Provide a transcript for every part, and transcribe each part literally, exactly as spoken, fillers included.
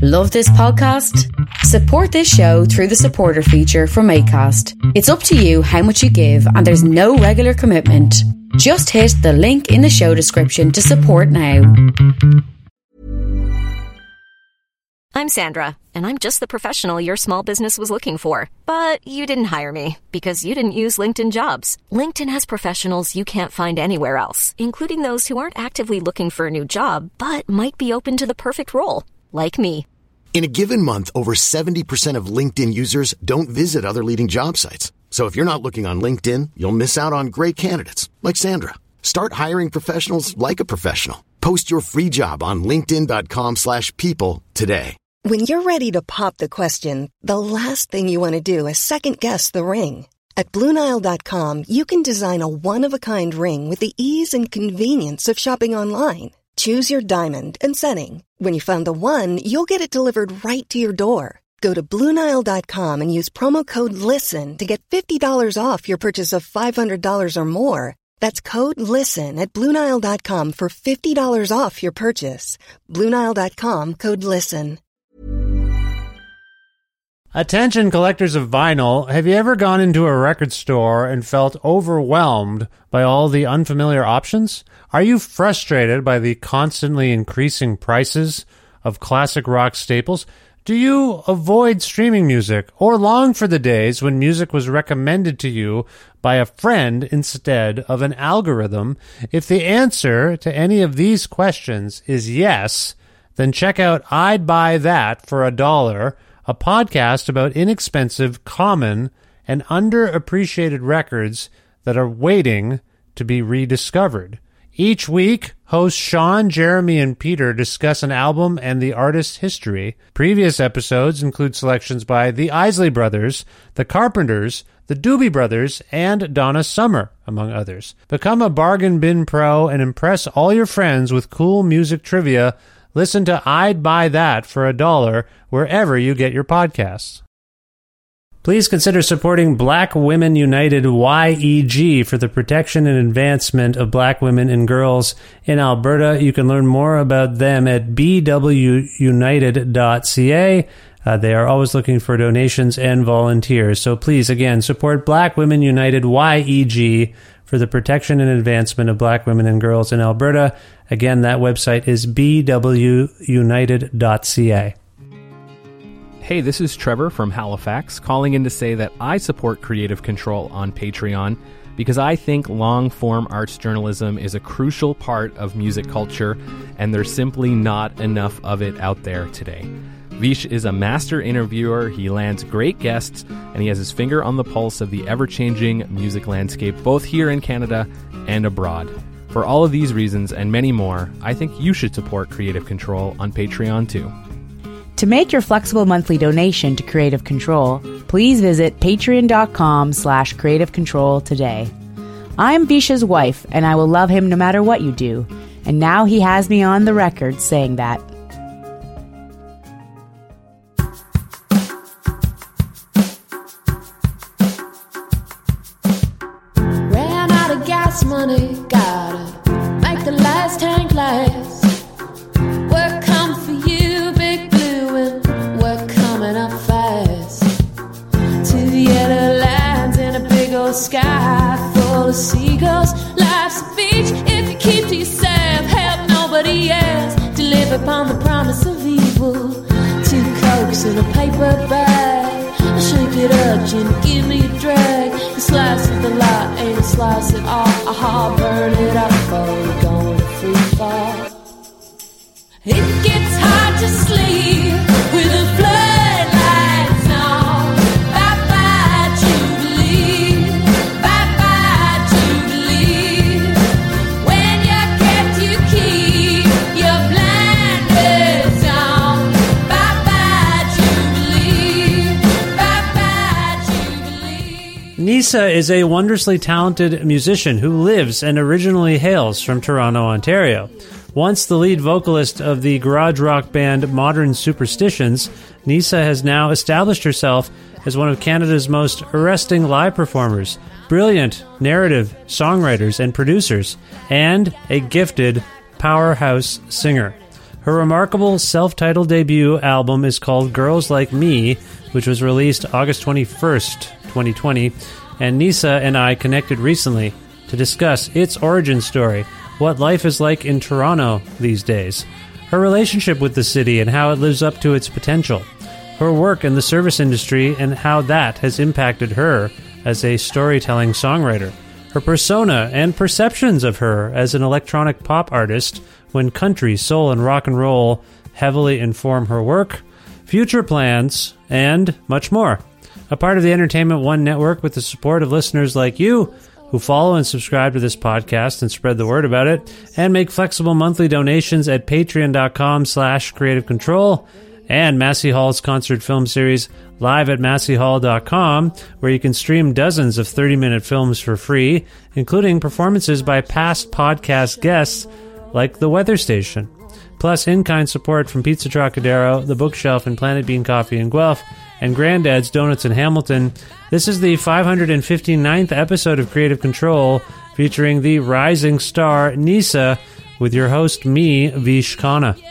Love this podcast? Support this show through the supporter feature from Acast. It's up to you how much you give, and there's no regular commitment. Just hit the link in the show description to support now. I'm Sandra, and I'm just the professional your small business was looking for. But you didn't hire me because you didn't use LinkedIn Jobs. LinkedIn has professionals you can't find anywhere else, including those who aren't actively looking for a new job, but might be open to the perfect role, like me. In a given month, over seventy percent of LinkedIn users don't visit other leading job sites. So if you're not looking on LinkedIn, you'll miss out on great candidates like Sandra. Start hiring professionals like a professional. Post your free job on linkedin.com slash people today. When you're ready to pop the question, the last thing you want to do is second-guess the ring. At Blue Nile dot com, you can design a one-of-a-kind ring with the ease and convenience of shopping online. Choose your diamond and setting. When you find the one, you'll get it delivered right to your door. Go to Blue Nile dot com and use promo code LISTEN to get fifty dollars off your purchase of five hundred dollars or more. That's code LISTEN at Blue Nile dot com for fifty dollars off your purchase. Blue Nile dot com, code LISTEN. Attention collectors of vinyl, have you ever gone into a record store and felt overwhelmed by all the unfamiliar options? Are you frustrated by the constantly increasing prices of classic rock staples? Do you avoid streaming music or long for the days when music was recommended to you by a friend instead of an algorithm? If the answer to any of these questions is yes, then check out I'd Buy That for a Dollar, a podcast about inexpensive, common, and underappreciated records that are waiting to be rediscovered. Each week, hosts Sean, Jeremy, and Peter discuss an album and the artist's history. Previous episodes include selections by the Isley Brothers, the Carpenters, the Doobie Brothers, and Donna Summer, among others. Become a bargain bin pro and impress all your friends with cool music trivia. Listen to I'd Buy That for a Dollar wherever you get your podcasts. Please consider supporting Black Women United Y E G for the protection and advancement of black women and girls in Alberta. You can learn more about them at b w united dot c a. Uh, they are always looking for donations and volunteers. So please, again, support Black Women United Y E G for the protection and advancement of black women and girls in Alberta. Again, that website is b w united dot c a. Hey, this is Trevor from Halifax, calling in to say that I support Creative Control on Patreon because I think long-form arts journalism is a crucial part of music culture, and there's simply not enough of it out there today. Vish is a master interviewer, he lands great guests, and he has his finger on the pulse of the ever-changing music landscape, both here in Canada and abroad. For all of these reasons and many more, I think you should support Creative Control on Patreon too. To make your flexible monthly donation to Creative Control, please visit patreon.com slash creative control today. I'm Visha's wife, and I will love him no matter what you do. And now he has me on the record saying that. Ran out of gas money, gotta make the last tank last. We're coming for you, Big Blue, and we're coming up fast. Two yellow lines in a big old sky full of seagulls. Life's a beach if you keep to yourself, help nobody else to live upon the promise of evil. Two cokes in a paper bag, I shake it up, Jim, give me a drag. A slice of the lot ain't a slice at all. Aha, burn it up before we're going to free fall. It gets hard to sleep with the floodlights on. Bye-bye, Jubilee. Bye-bye, Jubilee. When you get to keep your blinders on. Bye-bye, Jubilee. Bye-bye, Jubilee. Nisa is a wondrously talented musician who lives and originally hails from Toronto, Ontario. Once the lead vocalist of the garage rock band Modern Superstitions, Nisa has now established herself as one of Canada's most arresting live performers, brilliant narrative songwriters and producers, and a gifted powerhouse singer. Her remarkable self-titled debut album is called Girls Like Me, which was released August twenty-first, twenty twenty, and Nisa and I connected recently to discuss its origin story, what life is like in Toronto these days, her relationship with the city and how it lives up to its potential, her work in the service industry and how that has impacted her as a storytelling songwriter, her persona and perceptions of her as an electronic pop artist when country, soul, and rock and roll heavily inform her work, future plans, and much more. A part of the Entertainment One network with the support of listeners like you who follow and subscribe to this podcast and spread the word about it, and make flexible monthly donations at patreon.com slash creative control, and Massey Hall's concert film series live at massey hall dot com, where you can stream dozens of thirty-minute films for free, including performances by past podcast guests like The Weather Station, plus in-kind support from Pizza Trocadero, The Bookshelf, and Planet Bean Coffee in Guelph, and Granddad's Donuts in Hamilton. This is the five hundred fifty-ninth episode of Creative Control, featuring the rising star Nisa, with your host, me, Vish Khanna.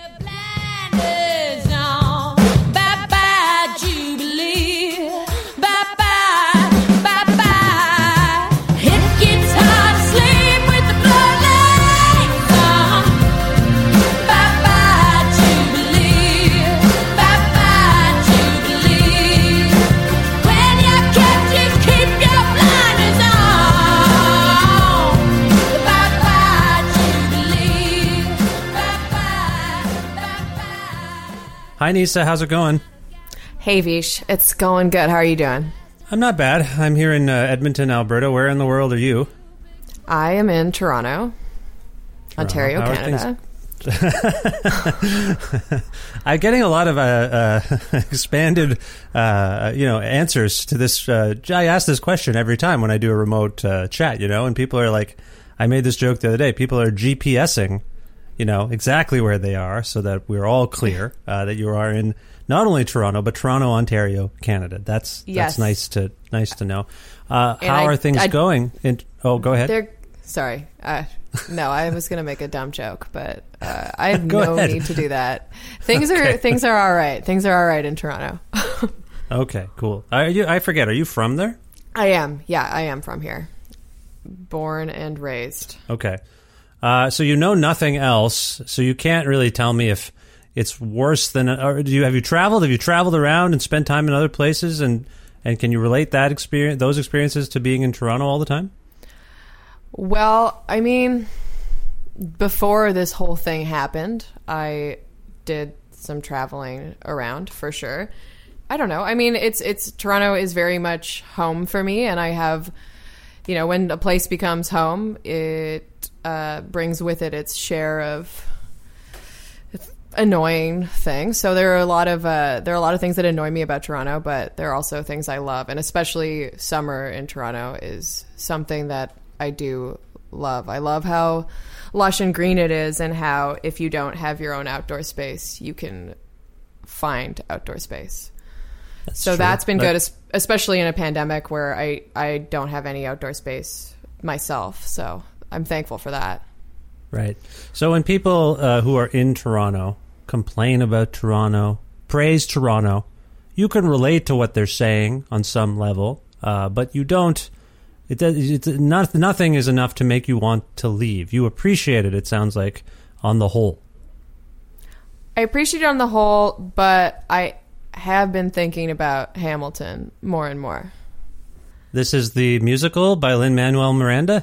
Hi, Nisa. How's it going? Hey, Vish. It's going good. How are you doing? I'm not bad. I'm here in uh, Edmonton, Alberta. Where in the world are you? I am in Toronto, Toronto. Ontario, How Canada. I'm getting a lot of uh, uh, expanded, uh, you know, answers to this. Uh, I ask this question every time when I do a remote uh, chat, you know, and people are like, I made this joke the other day. People are GPSing, you know, exactly where they are, so that we're all clear uh, that you are in not only Toronto but Toronto, Ontario, Canada. That's yes. that's nice to nice to know. Uh, how I, are things I, going? In, oh, go ahead. They're, sorry, uh, no, I was going to make a dumb joke, but uh, I have no ahead. need to do that. Things Okay. are things are all right. Things are all right in Toronto. Okay, cool. Are you? I forget. Are you from there? I am. Yeah, I am from here. Born and raised. Okay. Uh, so you know nothing else, so you can't really tell me if it's worse than. Or do you have you traveled? Have you traveled around and spent time in other places, and and can you relate that experience, those experiences, to being in Toronto all the time? Well, I mean, before this whole thing happened, I did some traveling around for sure. I don't know. I mean, it's it's Toronto is very much home for me, and I have, you know, when a place becomes home, it uh, brings with it its share of annoying things. So there are a lot of uh, there are a lot of things that annoy me about Toronto, but there are also things I love, and especially summer in Toronto is something that I do love. I love how lush and green it is, and how if you don't have your own outdoor space, you can find outdoor space. That's so true. That's been good, especially in a pandemic where I, I don't have any outdoor space myself. So I'm thankful for that. Right. So when people uh, who are in Toronto complain about Toronto, praise Toronto, you can relate to what they're saying on some level, uh, but you don't. It does. It's not, nothing is enough to make you want to leave. You appreciate it. It sounds like on the whole. I appreciate it on the whole, but I have been thinking about Hamilton more and more. This is the musical by Lin-Manuel Miranda?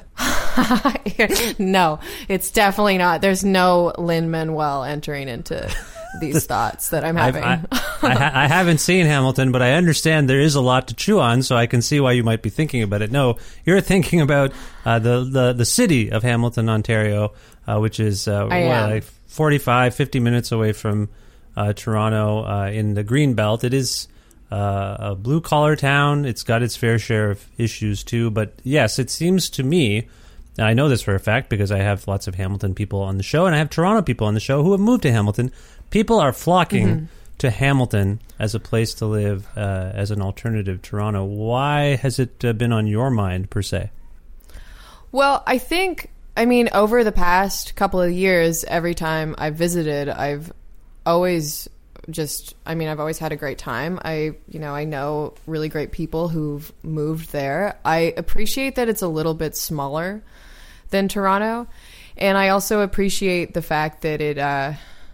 No, it's definitely not. There's no Lin-Manuel entering into these thoughts that I'm having. I, I, ha- I haven't seen Hamilton, but I understand there is a lot to chew on, so I can see why you might be thinking about it. No, you're thinking about uh, the, the, the city of Hamilton, Ontario, uh, which is uh, what, like forty-five, fifty minutes away from uh, Toronto uh, in the Greenbelt. It is uh, a blue-collar town. It's got its fair share of issues, too. But, yes, it seems to me, and I know this for a fact because I have lots of Hamilton people on the show, and I have Toronto people on the show who have moved to Hamilton. People are flocking mm-hmm. to Hamilton as a place to live, uh, as an alternative to Toronto. Why has it uh, been on your mind, per se? Well, I think I mean, over the past couple of years, every time I've visited, I've always just, I mean, I've always had a great time. I, you know, I know really great people who've moved there. I appreciate that it's a little bit smaller than Toronto. And I also appreciate the fact that it, uh,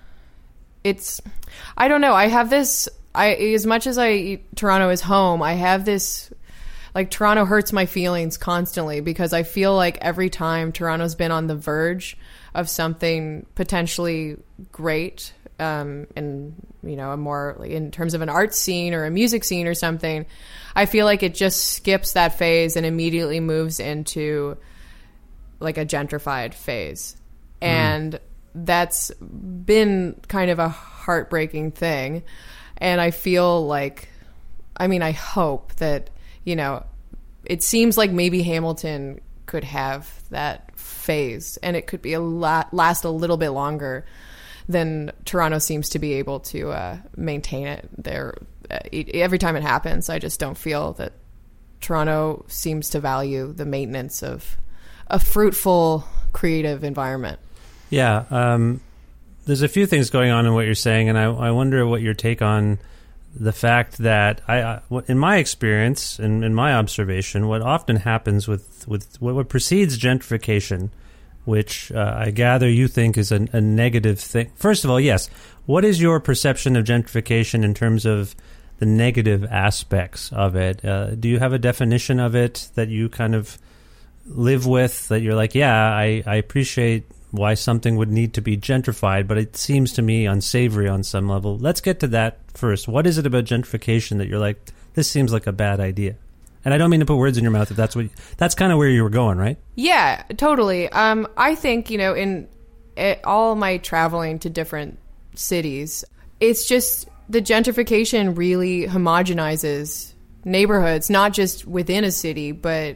it's, I don't know, I have this, I, as much as I, Toronto is home, I have this, like, Toronto hurts my feelings constantly because I feel like every time Toronto's been on the verge of something potentially great, um, and, you know, a more, like, in terms of an art scene or a music scene or something, I feel like it just skips that phase and immediately moves into, like, a gentrified phase. Mm. And that's been kind of a heartbreaking thing. And I feel like, I mean, I hope that, you know, it seems like maybe Hamilton could have that phase and it could be a lot, last a little bit longer than Toronto seems to be able to uh, maintain it there. Uh, every time it happens, I just don't feel that Toronto seems to value the maintenance of a fruitful, creative environment. Yeah. Um, there's a few things going on in what you're saying, and I, I wonder what your take on the fact that, I, I in my experience and in, in my observation, what often happens with, with what, what precedes gentrification, which uh, I gather you think is a, a negative thing. First of all, yes, what is your perception of gentrification in terms of the negative aspects of it? Uh, do you have a definition of it that you kind of live with, that you're like, yeah, I, I appreciate why something would need to be gentrified, but it seems to me unsavory on some level? Let's get to that first. What is it about gentrification that you're like, this seems like a bad idea? And I don't mean to put words in your mouth if that's what, that's kind of where you were going, right? Yeah, totally. Um, I think, you know, in it, all my traveling to different cities, it's just the gentrification really homogenizes neighborhoods, not just within a city, but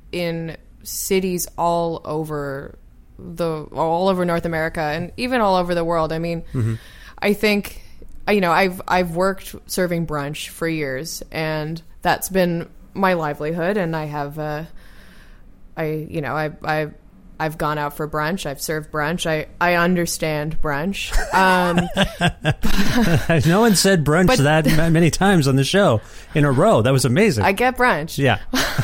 in cities all over the all over North America and even all over the world. I mean, mm-hmm. I think, you know, I've I've worked serving brunch for years, and that's been my livelihood. And I have, uh, I you know, I I I've gone out for brunch. I've served brunch. I I understand brunch. Um, no one said brunch but, that many times on the show in a row. That was amazing. I get brunch. Yeah.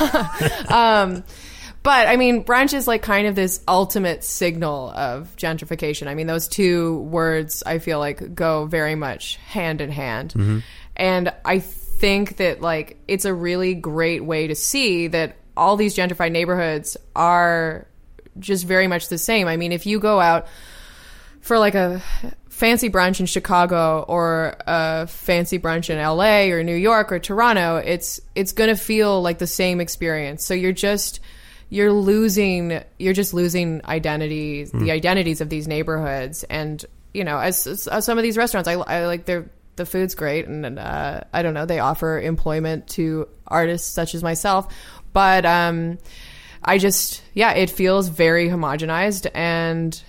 um. But, I mean, brunch is like kind of this ultimate signal of gentrification. I mean, those two words, I feel like, go very much hand in hand. Mm-hmm. And I think that, like, it's a really great way to see that all these gentrified neighborhoods are just very much the same. I mean, if you go out for, like, a fancy brunch in Chicago or a fancy brunch in L A or New York or Toronto, it's it's going to feel like the same experience. So you're just... You're losing, you're just losing identities, mm. the identities of these neighborhoods. And, you know, as, as some of these restaurants, I, I like their, the food's great. And, uh, I don't know, they offer employment to artists such as myself. But, um, I just, yeah, it feels very homogenized. And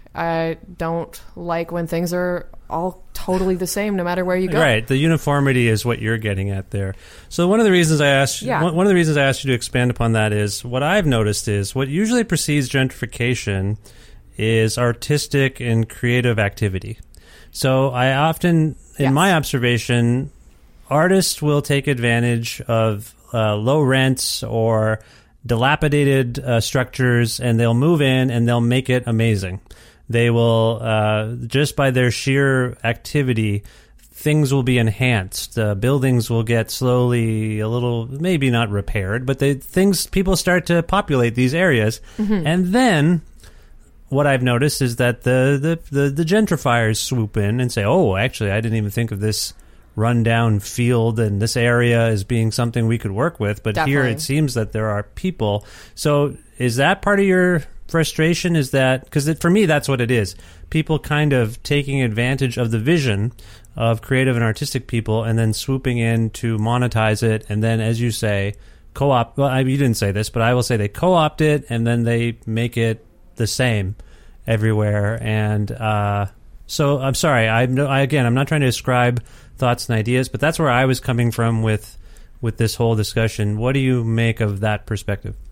I don't like when things are all totally the same no matter where you go. Right. The uniformity is what you're getting at there. So one of the reasons I asked yeah. one of the reasons I asked you to expand upon that is what I've noticed is what usually precedes gentrification is artistic and creative activity. So I often, in yes. my observation, artists will take advantage of uh, low rents or dilapidated uh, structures, and they'll move in and they'll make it amazing. They will, uh, just by their sheer activity, things will be enhanced. Uh, buildings will get slowly a little, maybe not repaired, but they, things, people start to populate these areas. Mm-hmm. And then what I've noticed is that the, the, the, the gentrifiers swoop in and say, oh, actually, I didn't even think of this rundown field and this area as being something we could work with. But Definitely. Here it seems that there are people. So is that part of your frustration? Is that because for me that's what it is, people kind of taking advantage of the vision of creative and artistic people and then swooping in to monetize it, and then, as you say, co-opt, well, I, you didn't say this, but I will say they co-opt it and then they make it the same everywhere. And uh, so I'm sorry, I, I again I'm not trying to ascribe thoughts and ideas, but that's where I was coming from with with this whole discussion. What do you make of that perspective?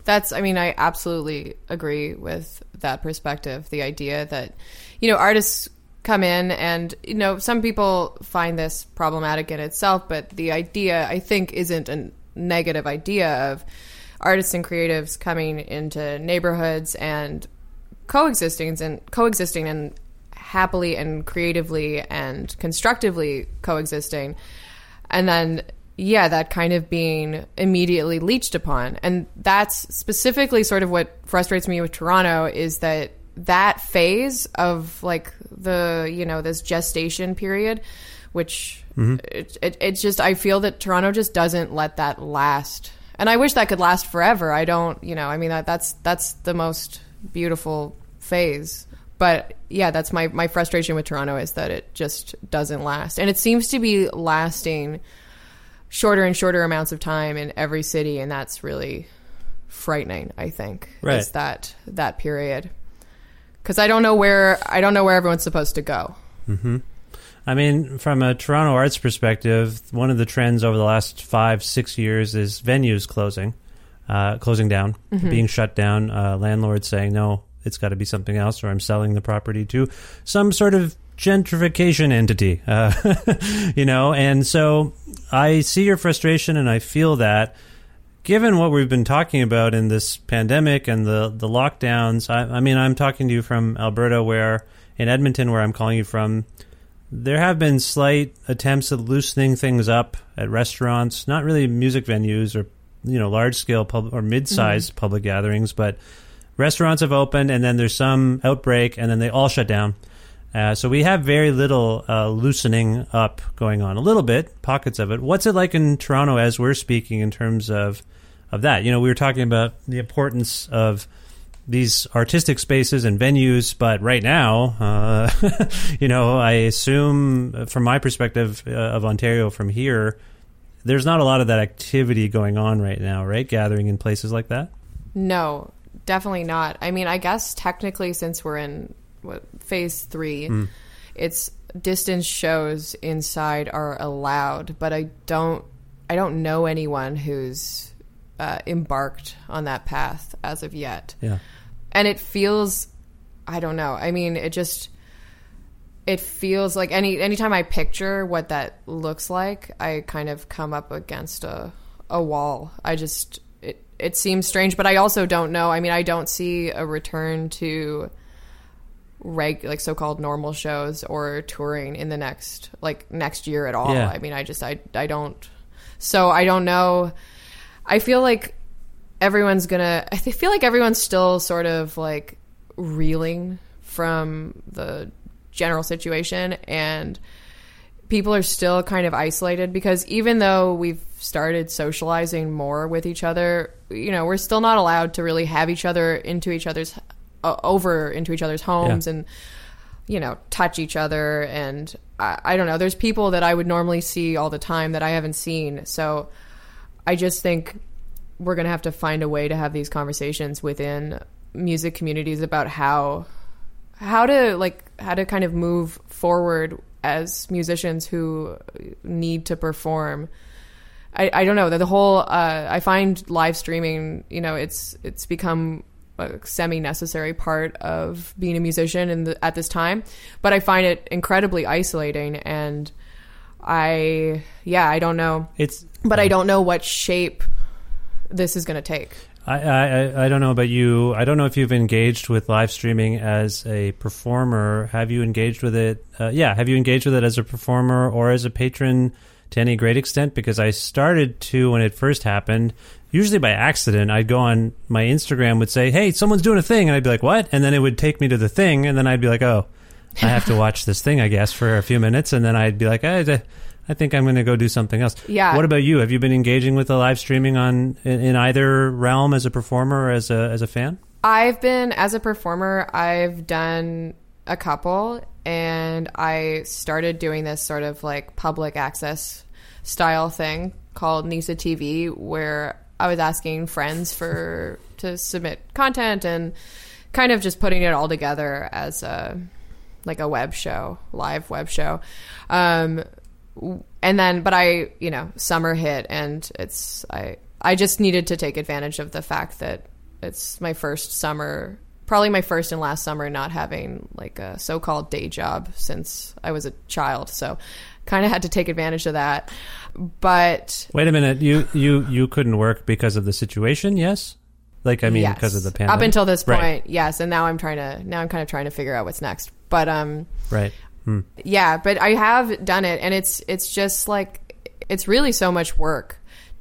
That's, I mean, I absolutely agree with that perspective. The idea that, you know, artists come in and, you know, some people find this problematic in itself, but the idea, I think, isn't a negative idea of artists and creatives coming into neighborhoods and coexisting and coexisting and happily and creatively and constructively coexisting. And then, yeah, that kind of being immediately leached upon. And that's specifically sort of what frustrates me with Toronto, is that that phase of like the, you know, this gestation period, which mm-hmm. it, it, it's just, I feel that Toronto just doesn't let that last. And I wish that could last forever. I don't, you know, I mean, that that's, that's the most beautiful phase. But yeah, that's my, my frustration with Toronto, is that it just doesn't last. And it seems to be lasting shorter and shorter amounts of time in every city. And that's really frightening, I think, right. is that, that period. Because I don't know where I don't know where everyone's supposed to go. Mm-hmm. I mean, from a Toronto arts perspective, one of the trends over the last five, six years is venues closing, uh, closing down, mm-hmm. being shut down. Uh, landlords saying, no, it's got to be something else, or I'm selling the property to some sort of gentrification entity. Uh, you know, and so I see your frustration, and I feel that. Given what we've been talking about in this pandemic and the, the lockdowns, I, I mean, I'm talking to you from Alberta, where in Edmonton, where I'm calling you from, there have been slight attempts at loosening things up at restaurants, not really music venues or, you know, large-scale pub- or mid-sized mm-hmm. public gatherings, but restaurants have opened, and then there's some outbreak, and then they all shut down. Uh, so we have very little uh, loosening up going on. A little bit, pockets of it. What's it like in Toronto as we're speaking in terms of of that? You know, we were talking about the importance of these artistic spaces and venues, but right now, uh, you know, I assume from my perspective uh, of Ontario from here, there's not a lot of that activity going on right now, right? Gathering in places like that? No, definitely not. I mean, I guess technically, since we're in what, phase three, mm. it's distance shows inside are allowed, but I don't, I don't know anyone who's uh, embarked on that path as of yet. Yeah. And it feels, I don't know. I mean, it just, it feels like any, anytime I picture what that looks like, I kind of come up against a, a wall. I just, it, it seems strange, but I also don't know. I mean, I don't see a return to reg, like so-called normal shows or touring in the next, like next year at all. Yeah. I mean, I just, I, I don't, so I don't know. I feel like everyone's gonna, I feel like everyone's still sort of like reeling from the general situation, and people are still kind of isolated, because even though we've started socializing more with each other, you know, we're still not allowed to really have each other into each other's, uh, over into each other's homes yeah. and, you know, touch each other. And I, I don't know, there's people that I would normally see all the time that I haven't seen. So I just think we're going to have to find a way to have these conversations within music communities about how how to like how to kind of move forward as musicians who need to perform. I, I don't know, the whole uh, I find live streaming, you know, it's it's become a semi-necessary part of being a musician in the, at this time, but I find it incredibly isolating, and I yeah I don't know it's but I don't know what shape this is going to take. I, I I don't know about you. I don't know if you've engaged with live streaming as a performer. Have you engaged with it? Uh, yeah, have you engaged with it as a performer or as a patron to any great extent? Because I started to when it first happened, usually by accident. I'd go on my Instagram, would say, hey, someone's doing a thing. And I'd be like, what? And then it would take me to the thing. And then I'd be like, oh, I have to watch this thing, I guess, for a few minutes. And then I'd be like, I, I think I'm going to go do something else. Yeah. What about you? Have you been engaging with the live streaming on in, in either realm as a performer or as a as a fan? I've been, as a performer, I've done a couple, and I started doing this sort of like public access style thing called Nisa T V, where I was asking friends for to submit content and kind of just putting it all together as a like a web show, live web show. Um, and then, but I, you know, summer hit, and it's, I, I just needed to take advantage of the fact that it's my first summer, probably my first and last summer not having like a so-called day job since I was a child. So kind of had to take advantage of that. But wait a minute, you you you couldn't work because of the situation? Yes. Like, I mean, yes. because of the pandemic? Up until this point, right. yes. And now I'm trying to, now I'm kind of trying to figure out what's next. But, um, right. Hmm. Yeah, but I have done it, and it's, it's just like, it's really so much work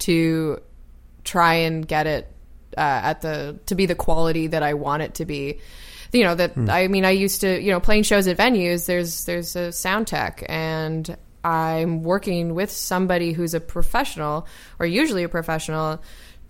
to try and get it, uh, at the, to be the quality that I want it to be. You know, that, hmm. I mean, I used to, you know, playing shows at venues, there's, there's a sound tech, and I'm working with somebody who's a professional, or usually a professional,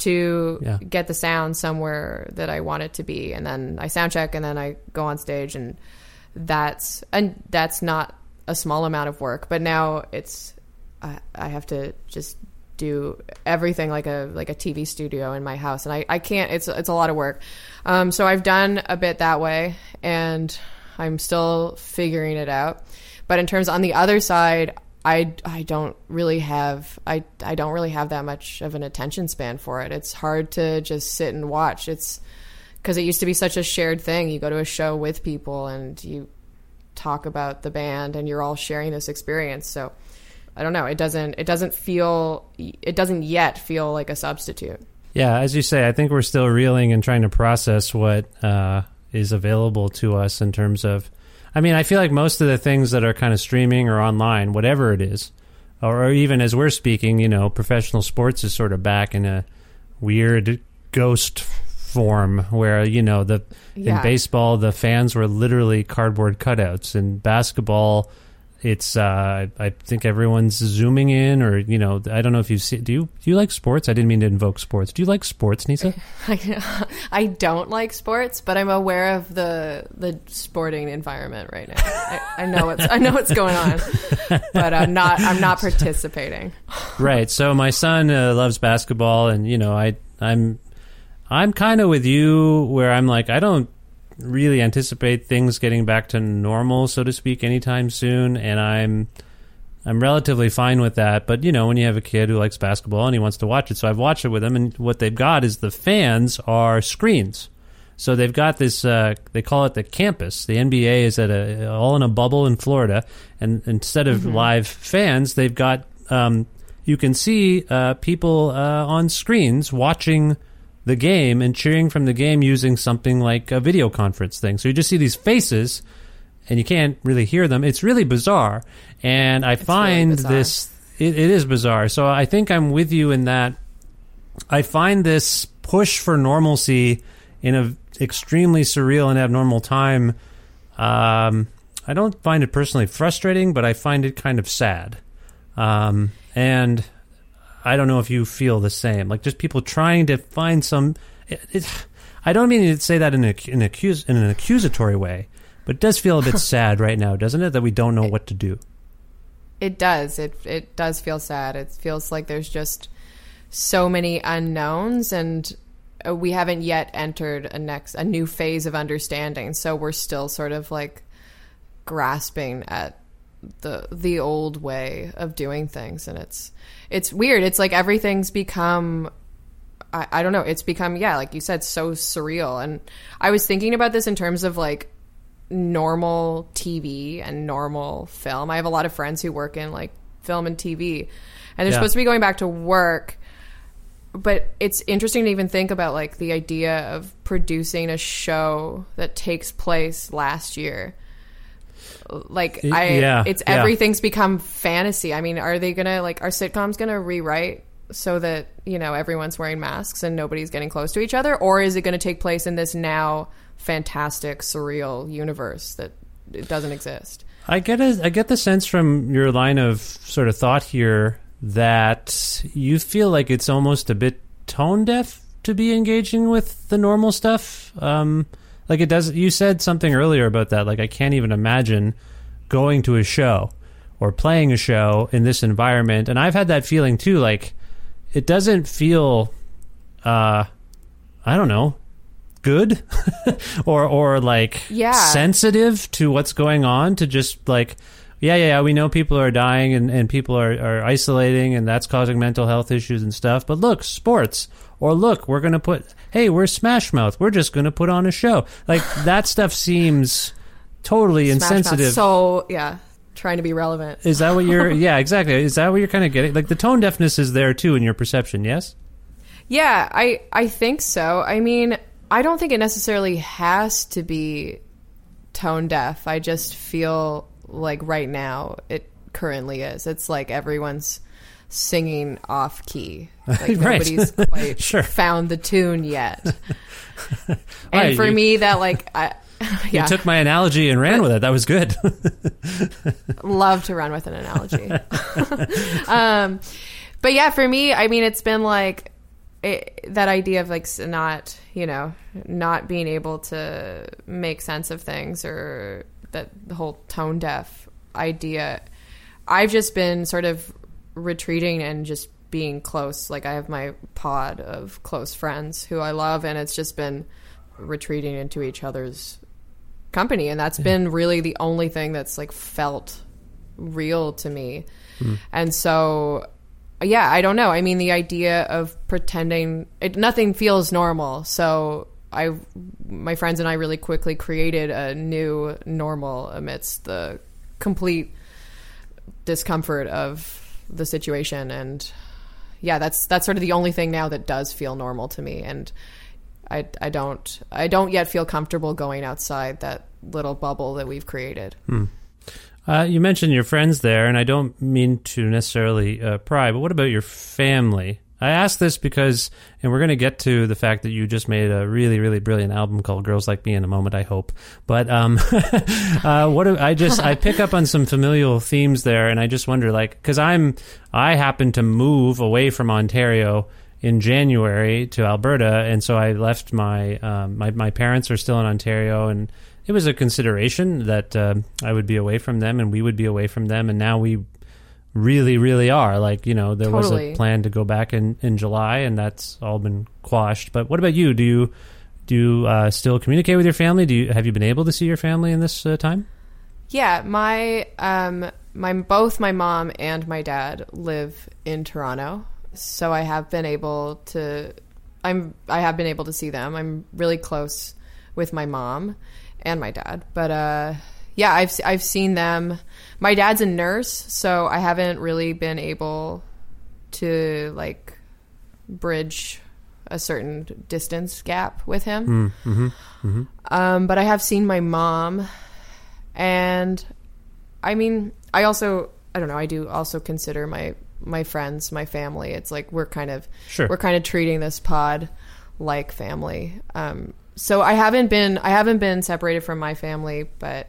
to yeah. get the sound somewhere that I want it to be. And then I sound check, and then I go on stage, and that's, and that's not a small amount of work, but now it's, I, I have to just do everything like a, like a T V studio in my house. And I, I can't, it's, it's a lot of work. Um, so I've done a bit that way, and I'm still figuring it out. But in terms on the other side, I, I don't really have I, I don't really have that much of an attention span for it. It's hard to just sit and watch. It's because it used to be such a shared thing. You go to a show with people and you talk about the band, and you're all sharing this experience. So I don't know. It doesn't it doesn't feel it doesn't yet feel like a substitute. Yeah, as you say, I think we're still reeling and trying to process what uh, is available to us in terms of. I mean, I feel like most of the things that are kind of streaming or online, whatever it is, or even as we're speaking, you know, professional sports is sort of back in a weird ghost form where, you know, the yeah. in baseball, the fans were literally cardboard cutouts. In basketball, it's, uh, I think everyone's zooming in, or, you know, I don't know if you see, do you, do you like sports? I didn't mean to invoke sports. Do you like sports, Nisa? I, I don't like sports, but I'm aware of the, the sporting environment right now. I, I know what's, I know what's going on, but I'm not, I'm not participating. Right. So my son uh, loves basketball, and, you know, I, I'm, I'm kind of with you where I'm like, I don't really anticipate things getting back to normal, so to speak, anytime soon, and I'm I'm relatively fine with that. But, you know, when you have a kid who likes basketball and he wants to watch it, so I've watched it with him, and what they've got is the fans are screens. So they've got this, uh, they call it the campus. The N B A is at a all in a bubble in Florida, and instead of mm-hmm. live fans, they've got, um, you can see uh, people uh, on screens watching the game and cheering from the game using something like a video conference thing. So you just see these faces, and you can't really hear them. It's really bizarre, and I it's find really this it, it is bizarre. So I think I'm with you in that. I find this push for normalcy in a extremely surreal and abnormal time. Um, I don't find it personally frustrating, but I find it kind of sad, um, and. I don't know if you feel the same. Like, just people trying to find some. It, it, I don't mean to say that in, a, in, accuse, in an accusatory way, but it does feel a bit sad right now, doesn't it? That we don't know what to do. It does. It it does feel sad. It feels like there's just so many unknowns, and we haven't yet entered a next a new phase of understanding. So we're still sort of like grasping at the the old way of doing things, and it's it's weird. It's like everything's become I, I don't know, it's become yeah like you said, so surreal. And I was thinking about this in terms of like normal T V and normal film. I have a lot of friends who work in like film and T V, and they're yeah. supposed to be going back to work, but it's interesting to even think about like the idea of producing a show that takes place last year. Like I, yeah, it's yeah. everything's become fantasy. I mean, are they gonna like, are sitcoms gonna rewrite so that, you know, everyone's wearing masks and nobody's getting close to each other, or is it going to take place in this now fantastic, surreal universe that it doesn't exist? I get a, I get the sense from your line of sort of thought here that you feel like it's almost a bit tone deaf to be engaging with the normal stuff. Um, Like it does. You said something earlier about that. Like I can't even imagine going to a show or playing a show in this environment. And I've had that feeling too. Like it doesn't feel, uh, I don't know, good or or like yeah. sensitive to what's going on. To just like, Yeah, yeah, yeah. We know people are dying and, and people are, are isolating, and that's causing mental health issues and stuff. But look, sports. Or look, we're going to put, hey, we're Smash Mouth. We're just going to put on a show. Like, that stuff seems totally Smash insensitive. Mouth. So, yeah, trying to be relevant. Is that what you're, yeah, exactly. Is that what you're kind of getting? Like, the tone deafness is there, too, in your perception, yes? Yeah, I, I think so. I mean, I don't think it necessarily has to be tone deaf. I just feel like right now it currently is. It's like everyone's singing off key. Like right. nobody's quite sure. found the tune yet. And right, for you, me, that like, I, yeah. You took my analogy and ran with it. That was good. Love to run with an analogy. um, but yeah, for me, I mean, it's been like it, that idea of like not, you know, not being able to make sense of things, or that the whole tone deaf idea. I've just been sort of retreating and just being close. Like, I have my pod of close friends who I love, and it's just been retreating into each other's company, and that's yeah. been really the only thing that's like felt real to me. Mm. And so yeah, I don't know. I mean, the idea of pretending it, nothing feels normal. So I, my friends and I really quickly created a new normal amidst the complete discomfort of the situation. And yeah, that's, that's sort of the only thing now that does feel normal to me. And I, I don't, I don't yet feel comfortable going outside that little bubble that we've created. Hmm. Uh, you mentioned your friends there, and I don't mean to necessarily uh, pry, but what about your family? I ask this because, and we're going to get to the fact that you just made a really, really brilliant album called Girls Like Me in a moment, I hope. But um, uh, what do, I just I pick up on some familial themes there, and I just wonder, like, because I'm I happen to move away from Ontario in January to Alberta, and so I left my um, my my parents are still in Ontario, and it was a consideration that uh, I would be away from them and we would be away from them, and now we really, really are. Like, you know, there totally. was a plan to go back in, in July, and that's all been quashed. But what about you? Do you do you uh, still communicate with your family? Do you have you been able to see your family in this uh, time? Yeah, my um my both my mom and my dad live in Toronto, so I have been able to I'm I have been able to see them. I'm really close with my mom and my dad, but uh yeah, I've I've seen them. My dad's a nurse, so I haven't really been able to like bridge a certain distance gap with him. Mm, mm-hmm, mm-hmm. Um, but I have seen my mom, and I mean, I also I don't know. I do also consider my my friends my family. It's like we're kind of sure. we're kind of treating this pod like family. Um, so I haven't been I haven't been separated from my family, but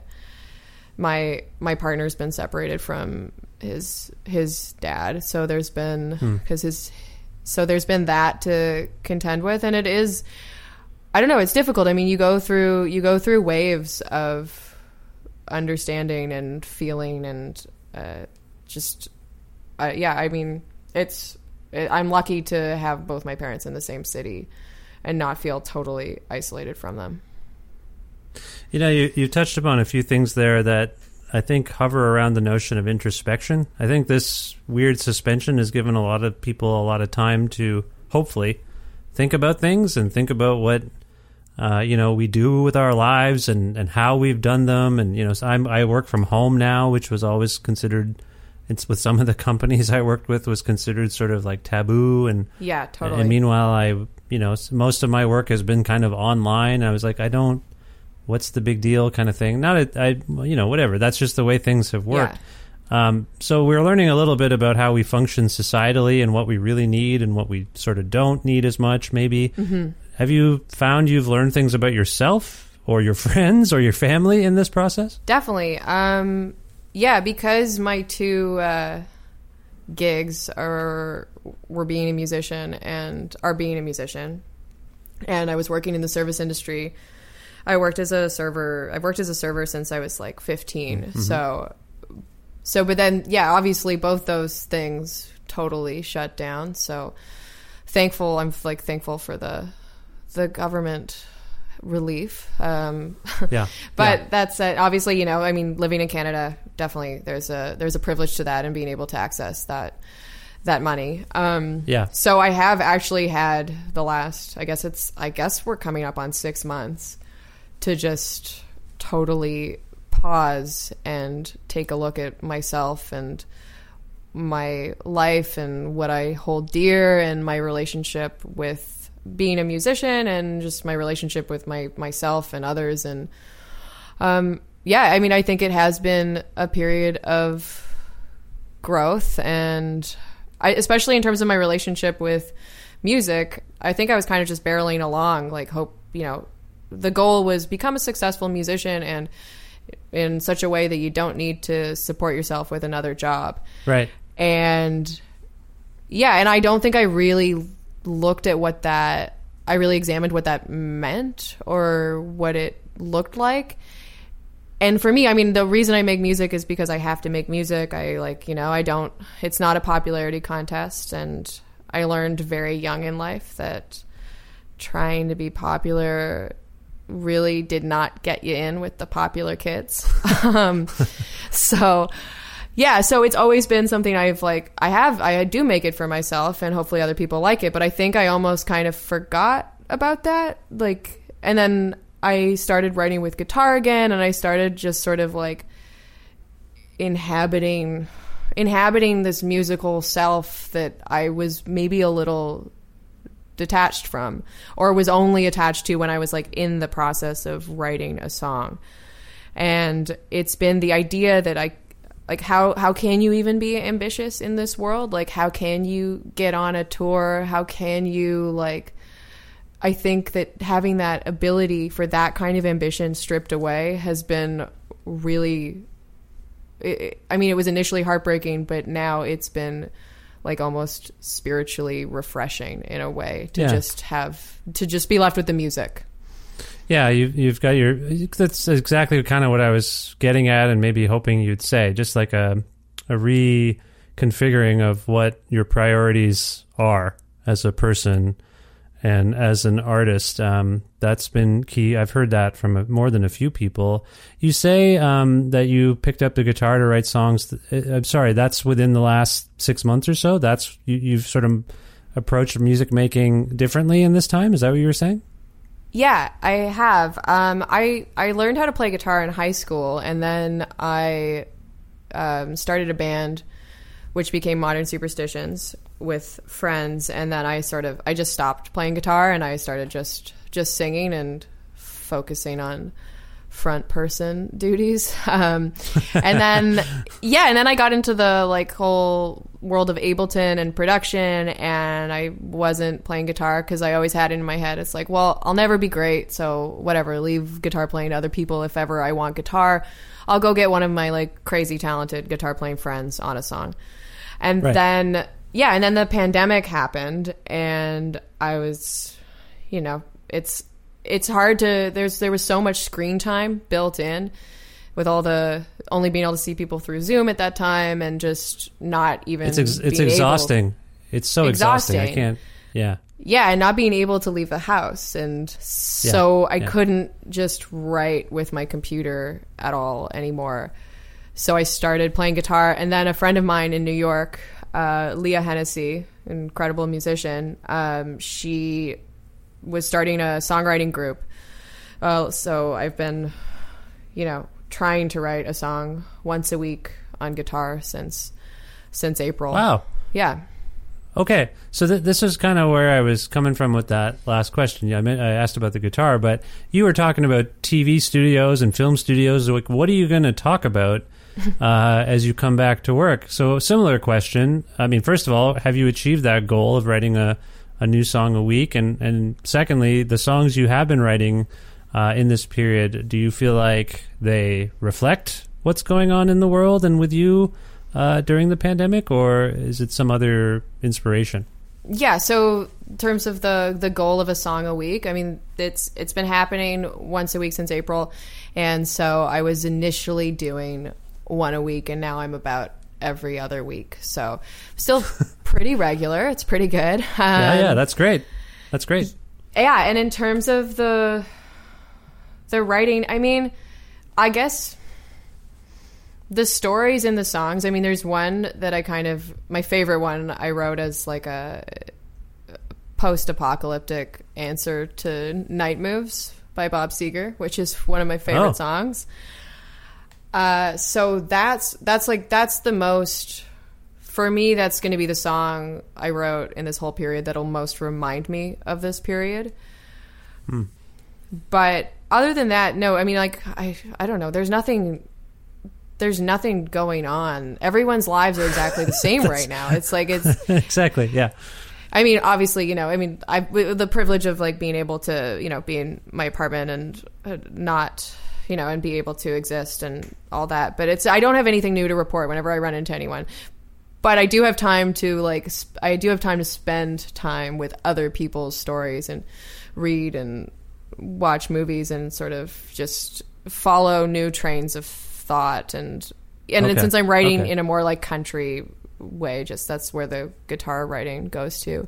my my partner's been separated from his his dad. So there's been because hmm. his so there's been that to contend with, and it is I don't know, it's difficult. I mean, you go through you go through waves of understanding and feeling and uh, just uh, yeah. I mean, it's it, I'm lucky to have both my parents in the same city and not feel totally isolated from them. You know, you, you touched upon a few things there that I think hover around the notion of introspection. I think this weird suspension has given a lot of people a lot of time to hopefully think about things and think about what, uh, you know, we do with our lives and, and how we've done them. And, you know, so I'm, I work from home now, which was always considered, it's with some of the companies I worked with was considered sort of like taboo. And yeah, totally. And meanwhile, I, you know, most of my work has been kind of online. I was like, I don't, what's the big deal kind of thing. Not, a, I, you know, whatever. That's just the way things have worked. Yeah. Um, so we're learning a little bit about how we function societally and what we really need and what we sort of don't need as much, maybe. Mm-hmm. Have you found you've learned things about yourself or your friends or your family in this process? Definitely. Um, yeah, because my two uh, gigs are were being a musician and are being a musician, and I was working in the service industry. I worked as a server. I've worked as a server since I was like fifteen. Mm-hmm. So, so, but then, yeah, obviously both those things totally shut down. So thankful. I'm like thankful for the, the government relief. Um, yeah. But yeah. that's uh, obviously, you know, I mean, living in Canada, definitely there's a there's a privilege to that and being able to access that that money. Um, yeah. So I have actually had the last, I guess it's, I guess we're coming up on six months to just totally pause and take a look at myself and my life and what I hold dear and my relationship with being a musician and just my relationship with my myself and others. And um, yeah, I mean, I think it has been a period of growth, and I, especially in terms of my relationship with music, I think I was kind of just barreling along, like hope, you know, the goal was become a successful musician and in such a way that you don't need to support yourself with another job. Right. And yeah, and I don't think I really looked at what that, I really examined what that meant or what it looked like. And for me, I mean, the reason I make music is because I have to make music. I like, you know, I don't, it's not a popularity contest. And I learned very young in life that trying to be popular really did not get you in with the popular kids. um, so yeah, so it's always been something I've like, I have, I do make it for myself and hopefully other people like it. But I think I almost kind of forgot about that. Like, and then I started writing with guitar again, and I started just sort of like inhabiting inhabiting this musical self that I was maybe a little detached from, or was only attached to when I was like in the process of writing a song. And it's been the idea that I like how how can you even be ambitious in this world? Like, how can you get on a tour? How can you like I think that having that ability for that kind of ambition stripped away has been really, it, I mean, it was initially heartbreaking, but now it's been like almost spiritually refreshing in a way to yeah. just have, to just be left with the music. Yeah, you, you've got your, that's exactly kind of what I was getting at and maybe hoping you'd say, just like a, a reconfiguring of what your priorities are as a person. And as an artist, um, that's been key. I've heard that from a, more than a few people. You say um, that you picked up the guitar to write songs. Th- I'm sorry, that's within the last six months or so? That's you, you've sort of approached music making differently in this time? Is that what you were saying? Yeah, I have. Um, I, I learned how to play guitar in high school, and then I um, started a band which became Modern Superstitions with friends, and then I sort of I just stopped playing guitar and I started just just singing and focusing on front person duties. Um, and then yeah, and then I got into the like whole world of Ableton and production, and I wasn't playing guitar because I always had it in my head. It's like, well, I'll never be great, so whatever, leave guitar playing to other people. If ever I want guitar, I'll go get one of my like crazy talented guitar playing friends on a song. And right. then, yeah, and then the pandemic happened, and I was, you know, it's it's hard to, there's there was so much screen time built in with all the, only being able to see people through Zoom at that time and just not even It's ex- it's being exhausting. Able, it's so exhausting. exhausting. I can't, yeah. Yeah, and not being able to leave the house. And so yeah, I yeah. couldn't just write with my computer at all anymore. So I started playing guitar, and then a friend of mine in New York, uh, Leah Hennessy, incredible musician, um, she was starting a songwriting group. Uh, so I've been, you know, trying to write a song once a week on guitar since since April. Wow. Yeah. Okay, so th- this is kind of where I was coming from with that last question. Yeah, I, mean, I asked about the guitar, but you were talking about T V studios and film studios. Like, what are you going to talk about uh, as you come back to work? So, similar question. I mean, first of all, have you achieved that goal of writing a, a new song a week? And, and secondly, the songs you have been writing uh, in this period, do you feel like they reflect what's going on in the world and with you uh, during the pandemic, or is it some other inspiration? Yeah, so in terms of the the goal of a song a week, I mean, it's it's been happening once a week since April, and so I was initially doing one a week, and now I'm about every other week. So still pretty regular. It's pretty good. Um, yeah, yeah, that's great. That's great. Yeah, and in terms of the the writing, I mean, I guess the stories in the songs, I mean, there's one that I kind of, my favorite one I wrote as like a post-apocalyptic answer to Night Moves by Bob Seger, which is one of my favorite oh. songs. Uh, so that's, that's like, that's the most, for me, that's going to be the song I wrote in this whole period that'll most remind me of this period. Hmm. But other than that, no, I mean, like, I, I don't know. There's nothing, there's nothing going on. Everyone's lives are exactly the same right now. It's like, it's exactly. Yeah. I mean, obviously, you know, I mean, I, the privilege of like being able to, you know, be in my apartment and uh, not, you know, and be able to exist and all that. But it's, I don't have anything new to report whenever I run into anyone. But I do have time to like, sp- I do have time to spend time with other people's stories and read and watch movies and sort of just follow new trains of thought. And, and okay. then since I'm writing okay. in a more like country way, just that's where the guitar writing goes to.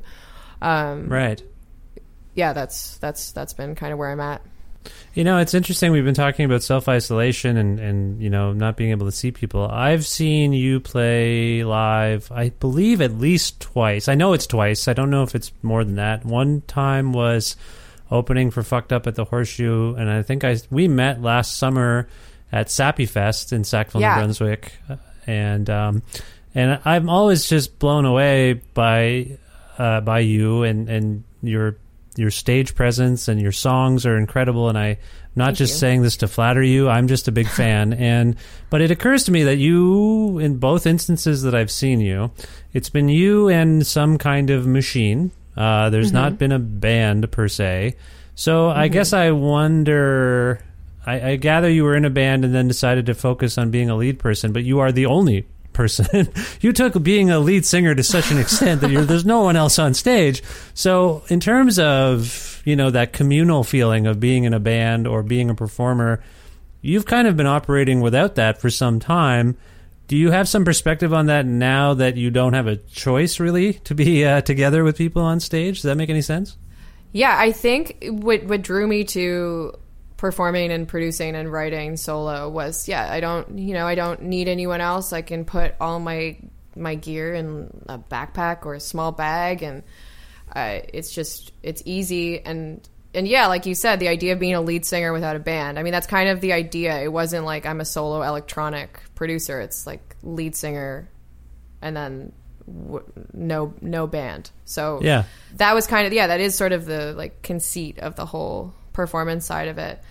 Um, right. Yeah, that's, that's, that's been kind of where I'm at. You know, it's interesting. We've been talking about self-isolation and, and, you know, not being able to see people. I've seen you play live, I believe, at least twice. I know it's twice. I don't know if it's more than that. One time was opening for Fucked Up at the Horseshoe, and I think I we met last summer at Sappy Fest in Sackville, yeah. New Brunswick. And um, and I'm always just blown away by uh, by you and, and your your stage presence, and your songs are incredible. And I'm not Thank just you. saying this to flatter you. I'm just a big fan. And but it occurs to me that you, in both instances that I've seen you, it's been you and some kind of machine. Uh, there's Mm-hmm. not been a band per se. So mm-hmm. I guess I wonder. I, I gather you were in a band and then decided to focus on being a lead person, but you are the only person. You took being a lead singer to such an extent that you're, there's no one else on stage. So in terms of, you know, that communal feeling of being in a band or being a performer, you've kind of been operating without that for some time. Do you have some perspective on that now that you don't have a choice really to be uh, together with people on stage? Does that make any sense? Yeah, I think what what drew me to performing and producing and writing solo was, yeah, I don't, you know, I don't need anyone else. I can put all my my gear in a backpack or a small bag, and uh, it's just, it's easy. And, and yeah, like you said, the idea of being a lead singer without a band, I mean, that's kind of the idea. It wasn't like I'm a solo electronic producer. It's like lead singer and then w- no no band. So yeah, that was kind of, yeah, that is sort of the like conceit of the whole performance side of it.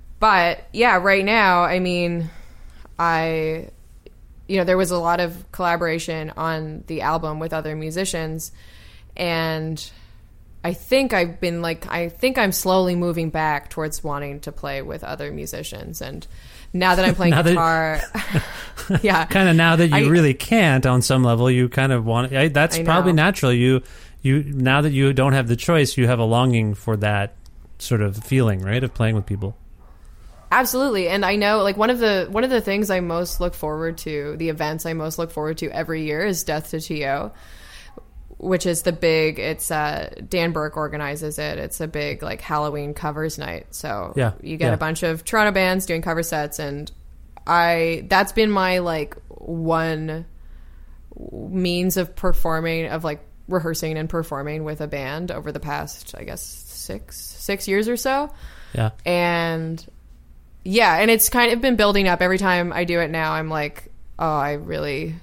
But yeah, right now, I mean, I, you know, there was a lot of collaboration on the album with other musicians, and I think I've been like, I think I'm slowly moving back towards wanting to play with other musicians. And now that I'm playing guitar, that, yeah, kind of now that you I, really can't on some level, you kind of want, I, that's I probably know. natural. You, you, now that you don't have the choice, you have a longing for that sort of feeling, right, of playing with people. Absolutely. And I know, like, one of the one of the things I most look forward to, the events I most look forward to every year is Death to T O, which is the big, it's uh Dan Burke organizes it. It's a big like Halloween covers night. So yeah, you get yeah. a bunch of Toronto bands doing cover sets, and I that's been my like one means of performing, of like rehearsing and performing with a band over the past, I guess, six six years or so. Yeah. And yeah, and it's kind of been building up. Every time I do it now, I'm like, oh, I really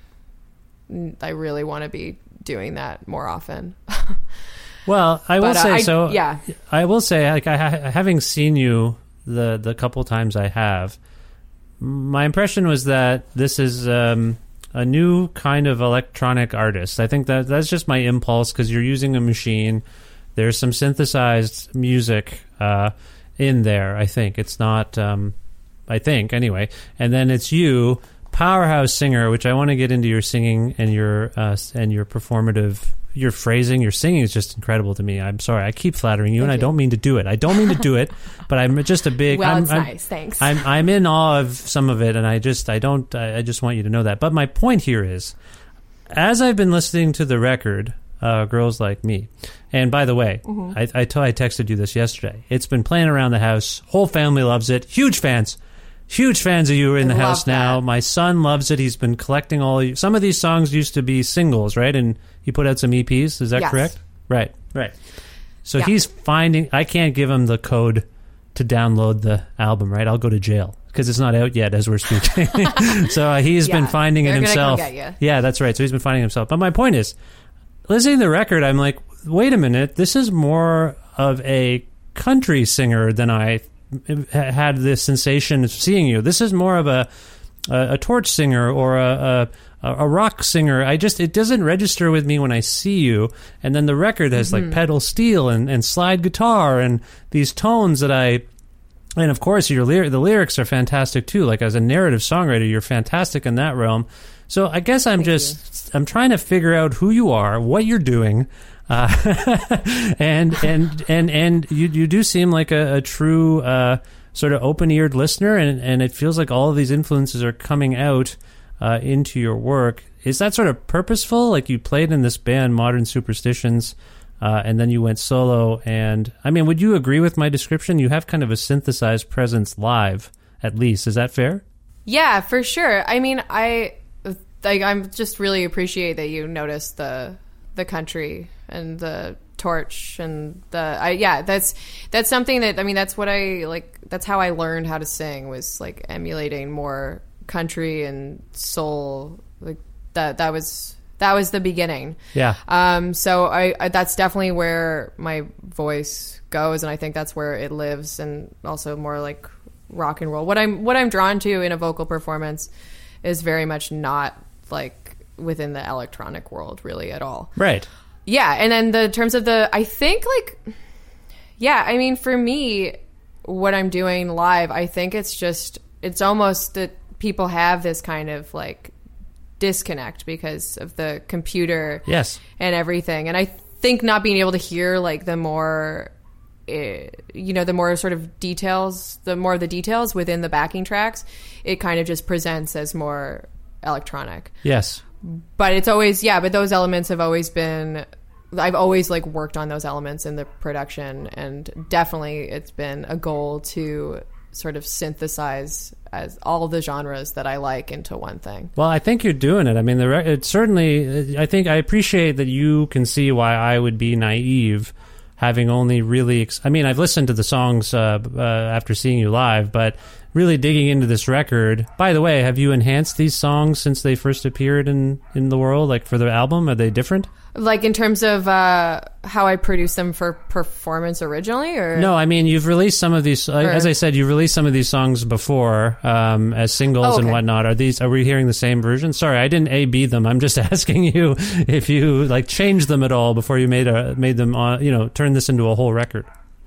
I really want to be doing that more often. Well, I will but, uh, say I, so. Yeah, I will say, like, I having seen you the the couple times I have, my impression was that this is um, a new kind of electronic artist. I think that that's just my impulse, because you're using a machine. There's some synthesized music uh, in there. I think it's not. Um, I think anyway, and then it's you, powerhouse singer, which I want to get into your singing and your uh, and your performative, your phrasing, your singing is just incredible to me. I'm sorry, I keep flattering you, Thank and you. I don't mean to do it. I don't mean to do it, but I'm just a big. well, I'm, it's I'm, nice. Thanks. I'm I'm in awe of some of it, and I just I don't I, I just want you to know that. But my point here is, as I've been listening to the record, uh, Girls Like Me. And by the way, mm-hmm. I, I, t- I texted you this yesterday. It's been playing around the house. Whole family loves it. Huge fans. Huge fans of you in I the house now. That. My son loves it. He's been collecting all of you. Some of these songs used to be singles, right? And he put out some E Ps. Is that yes. correct? Right, right. So yeah. he's finding... I can't give him the code to download the album, right? I'll go to jail because it's not out yet as we're speaking. So uh, he's yeah, been finding it himself. Come get you. Yeah, that's right. So he's been finding himself. But my point is, listening to the record, I'm like, wait a minute. This is more of a country singer than I had this sensation of seeing you. This is more of a a, a torch singer or a, a a rock singer. I just it doesn't register with me when I see you. And then the record has mm-hmm. like pedal steel and, and slide guitar and these tones that I and of course your lyric the lyrics are fantastic too. Like as a narrative songwriter, you're fantastic in that realm. So I guess I'm Thank just you. I'm trying to figure out who you are, what you're doing. Uh, and and and and you you do seem like a, a true uh, sort of open-eared listener, and and it feels like all of these influences are coming out uh, into your work. Is that sort of purposeful? Like you played in this band, Modern Superstitions, uh, and then you went solo. And I mean, would you agree with my description? You have kind of a synthesized presence live, at least. Is that fair? Yeah, for sure. I mean, I like I'm just really appreciate that you noticed the the country and the torch and the I yeah that's that's something that I mean that's what I like that's how I learned how to sing, was like emulating more country and soul. Like that that was that was the beginning. Yeah. Um so I, I that's definitely where my voice goes, and I think that's where it lives, and also more like rock and roll. What I'm what I'm drawn to in a vocal performance is very much not like within the electronic world really at all. Right. Yeah, and then the terms of the, I think like, yeah, I mean, for me, what I'm doing live, I think it's just, it's almost that people have this kind of like disconnect because of the computer yes. and everything. And I think not being able to hear like the more, uh, you know, the more sort of details, the more of the details within the backing tracks, it kind of just presents as more electronic. Yes. But it's always, yeah, but those elements have always been, I've always like worked on those elements in the production, and definitely it's been a goal to sort of synthesize as all the genres that I like into one thing. Well, I think you're doing it. I mean, the it certainly, I think I appreciate that you can see why I would be naive having only really, ex- I mean, I've listened to the songs uh, uh, after seeing you live, but really digging into this record. By the way, have you enhanced these songs since they first appeared in, in the world? Like for the album, are they different? Like in terms of uh, how I produced them for performance originally, or no? I mean, you've released some of these. Or, as I said, you released some of these songs before um, as singles oh, okay. and whatnot. Are these? Are we hearing the same version? Sorry, I didn't A B them. I'm just asking you if you like changed them at all before you made a made them. On, you know, turn this into a whole record.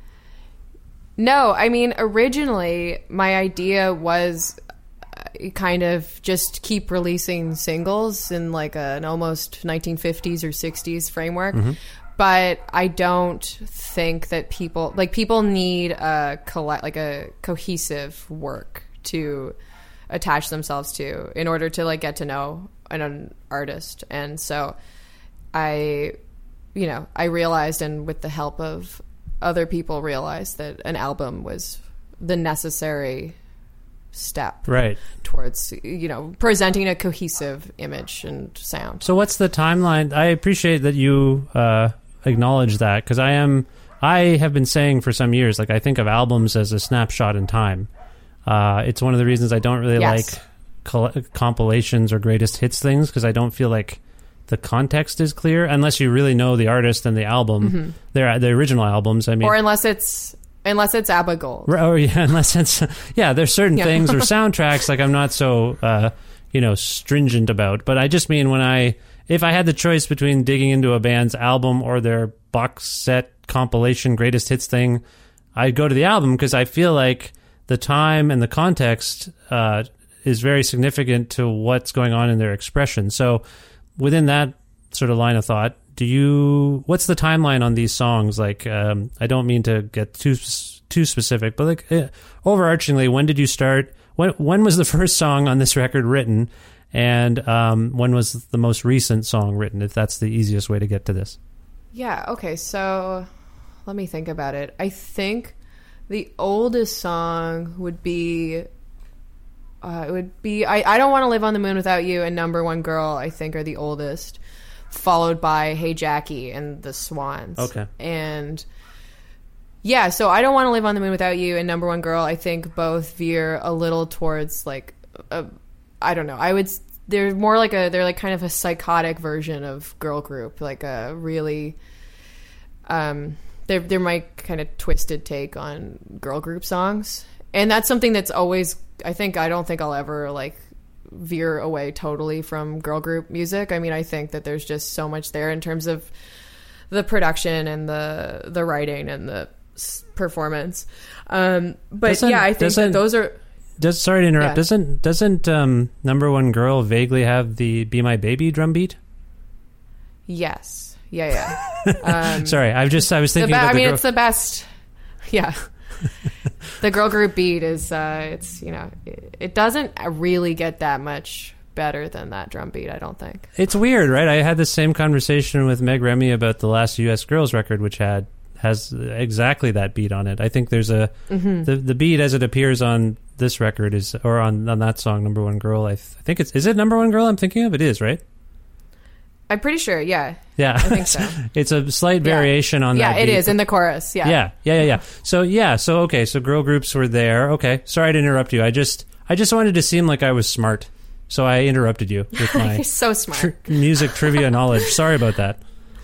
No, I mean, originally my idea was kind of just keep releasing singles in like a, an almost nineteen fifties or sixties framework. Mm-hmm. But I don't think that people like people need a collect like a cohesive work to attach themselves to in order to like get to know an, an artist. And so I, you know, I realized, and with the help of other people, realized that an album was the necessary step right towards, you know, presenting a cohesive image and sound. So what's the timeline? I appreciate that you uh, acknowledge that, because I am I have been saying for some years, like I think of albums as a snapshot in time. Uh, it's one of the reasons I don't really yes. like col- compilations or greatest hits things, because I don't feel like the context is clear unless you really know the artist and the album, mm-hmm. their the original albums. I mean, or unless it's unless it's ABBA Gold. Or yeah, unless it's yeah. There's certain yeah. things or soundtracks like I'm not so uh, you know stringent about. But I just mean when I if I had the choice between digging into a band's album or their box set compilation greatest hits thing, I'd go to the album, because I feel like the time and the context uh, is very significant to what's going on in their expression. So within that sort of line of thought, do you? What's the timeline on these songs? Like, um, I don't mean to get too too specific, but like uh, overarchingly, when did you start? When when was the first song on this record written? And um, when was the most recent song written, if that's the easiest way to get to this? Yeah, okay, so let me think about it. I think the oldest song would be, uh, it would be, I, I Don't Want to Live on the Moon Without You and Number One Girl, I think, are the oldest, followed by Hey Jackie and the Swans. Okay. And yeah, so I Don't Want to Live on the Moon Without You and Number One Girl, I think both veer a little towards like, a, I don't know, I would, they're more like a, they're like kind of a psychotic version of girl group, like a really, um, they're, they're my kind of twisted take on girl group songs. And that's something that's always, I think, I don't think I'll ever like veer away totally from girl group music. I mean, I think that there's just so much there in terms of the production and the the writing and the s- performance. Um, but Doesn't- yeah, I think that those are. Does, sorry to interrupt. Yeah. Doesn't doesn't um, Number One Girl vaguely have the "Be My Baby" drum beat? Yes. Yeah. Yeah. Um, Sorry, I just I was the thinking. be- about I the mean, girl- it's the best. Yeah. The girl group beat is, uh, it's, you know, it, it doesn't really get that much better than that drum beat, I don't think. It's weird, right? I had the same conversation with Meg Remy about the last U S Girls record, which had has exactly that beat on it. I think there's a Mm-hmm. the the beat as it appears on this record is, or on, on that song, Number One Girl. I, th- I think it's is it Number One Girl? I'm thinking of it is, right? I'm pretty sure, yeah. Yeah, I think so. It's a slight variation on Yeah, that. it beat. is in the chorus, yeah. Yeah, yeah, yeah, yeah. So yeah, so okay, so girl groups were there. Okay, sorry to interrupt you. I just I just wanted to seem like I was smart, so I interrupted you with my You're so smart. tri- music trivia knowledge. Sorry about that.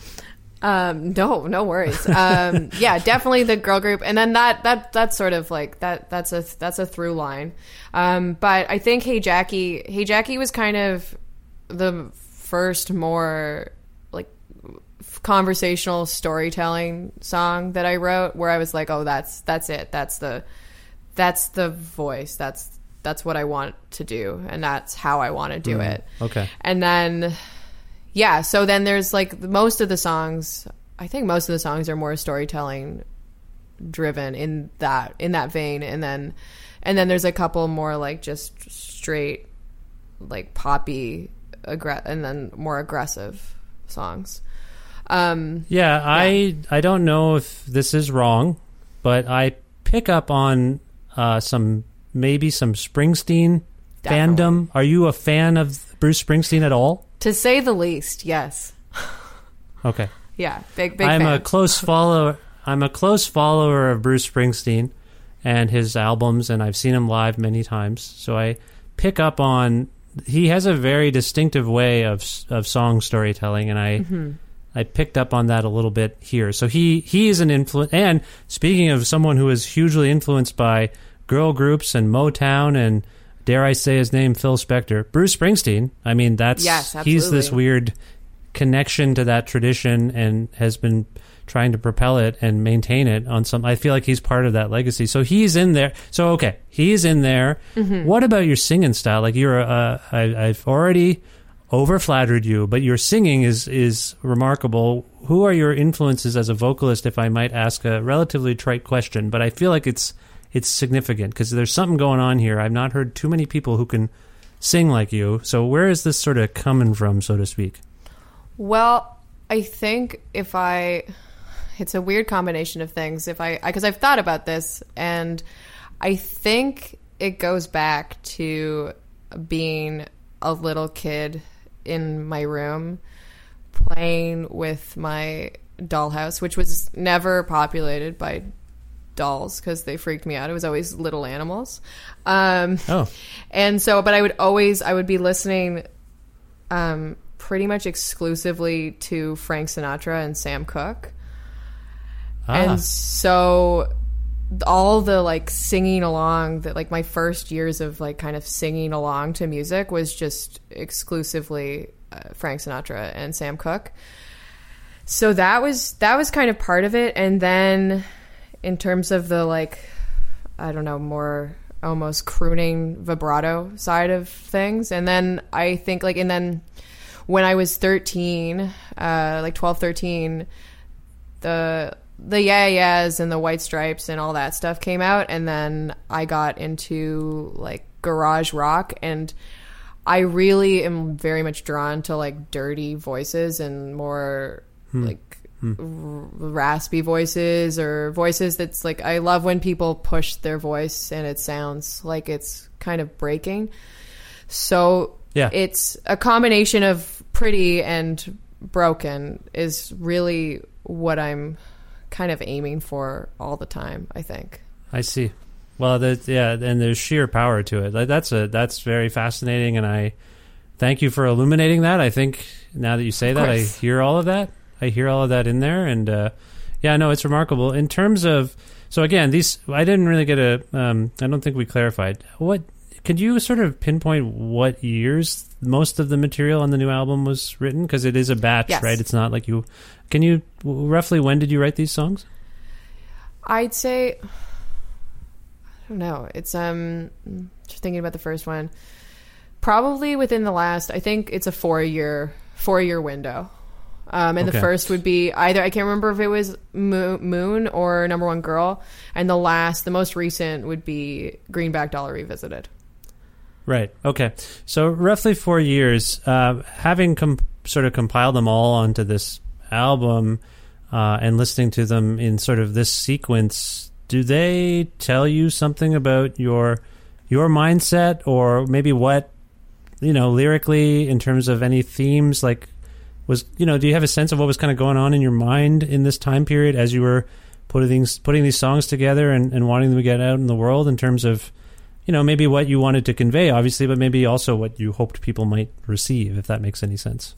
Um, no, no worries. Um, yeah, definitely the girl group, and then that that that's sort of like that. That's a that's a through line. Um, but I think Hey Jackie, Hey Jackie was kind of the first more like conversational storytelling song that I wrote, where I was like, oh, that's that's it. That's the that's the voice. That's that's what I want to do, and that's how I want to do Mm, it. okay. And then. Yeah, so then there's like most of the songs, I think most of the songs are more storytelling driven in that in that vein, and then and then there's a couple more like just straight like poppy aggr- and then more aggressive songs. Um Yeah, I I don't know if this is wrong, but I pick up on uh, some maybe some Springsteen Definitely. fandom. Are you a fan of Bruce Springsteen at all? To say the least, yes. Okay. Yeah, big big I'm fan. a close follower. I'm a close follower of Bruce Springsteen and his albums, and I've seen him live many times. So I pick up on he has a very distinctive way of of song storytelling, and I Mm-hmm. I picked up on that a little bit here. So he he is an influence. And speaking of someone who is hugely influenced by girl groups and Motown and, dare I say his name, Phil Spector, Bruce Springsteen. I mean, that's Yes, he's this absolutely. weird connection to that tradition and has been trying to propel it and maintain it on some. I feel like he's part of that legacy. So he's in there. So okay, he's in there. Mm-hmm. What about your singing style? Like you're, uh, I, I've already over flattered you, but your singing is is remarkable. Who are your influences as a vocalist? If I might ask a relatively trite question, but I feel like it's it's significant because there's something going on here. I've not heard too many people who can sing like you. So where is this sort of coming from, so to speak? Well, I think if I, it's a weird combination of things. If I, because I've thought about this, and I think it goes back to being a little kid in my room playing with my dollhouse, which was never populated by dolls because they freaked me out. It was always little animals. Um, Oh. And so, but I would always, I would be listening um, pretty much exclusively to Frank Sinatra and Sam Cooke. Ah. And so all the like singing along that like my first years of like kind of singing along to music was just exclusively uh, Frank Sinatra and Sam Cooke. So that was that was kind of part of it. And then in terms of the like, I don't know, more almost crooning vibrato side of things. And then I think like, and then when I was thirteen, uh, like twelve, thirteen, the the Yeah Yeahs and the White Stripes and all that stuff came out, and then I got into like garage rock, and I really am very much drawn to like dirty voices and more hmm. like hmm. R- raspy voices or voices that's like, I love when people push their voice and it sounds like it's kind of breaking. So yeah. It's a combination of pretty and broken is really what I'm kind of aiming for all the time, I think. I see. Well, that yeah, and there's sheer power to it. Like, that's a that's very fascinating, and I thank you for illuminating that. I think now that you say that, I hear all of that. I hear all of that in there, and uh, yeah, no, it's remarkable. In terms of, so again, these I didn't really get a. Um, I don't think we clarified. What could you sort of pinpoint what years most of the material on the new album was written? Because it is a batch, yes. right? It's not like you. Can you roughly when did you write these songs? I'd say. I don't know. It's um just thinking about the first one. Probably within the last, I think it's a four year four year window. Um, and okay. the first would be either, I can't remember if it was Mo- Moon or Number One Girl, and the last, the most recent would be Greenback Dollar Revisited. Right. Okay. So roughly four years. Uh, having com- sort of compiled them all onto this album uh, and listening to them in sort of this sequence. Do they tell you something about your your mindset, or maybe what, you know, lyrically in terms of any themes? Like, was you know, do you have a sense of what was kind of going on in your mind in this time period as you were putting these putting these songs together and, and wanting them to get out in the world? In terms of, you know, maybe what you wanted to convey, obviously, but maybe also what you hoped people might receive, if that makes any sense.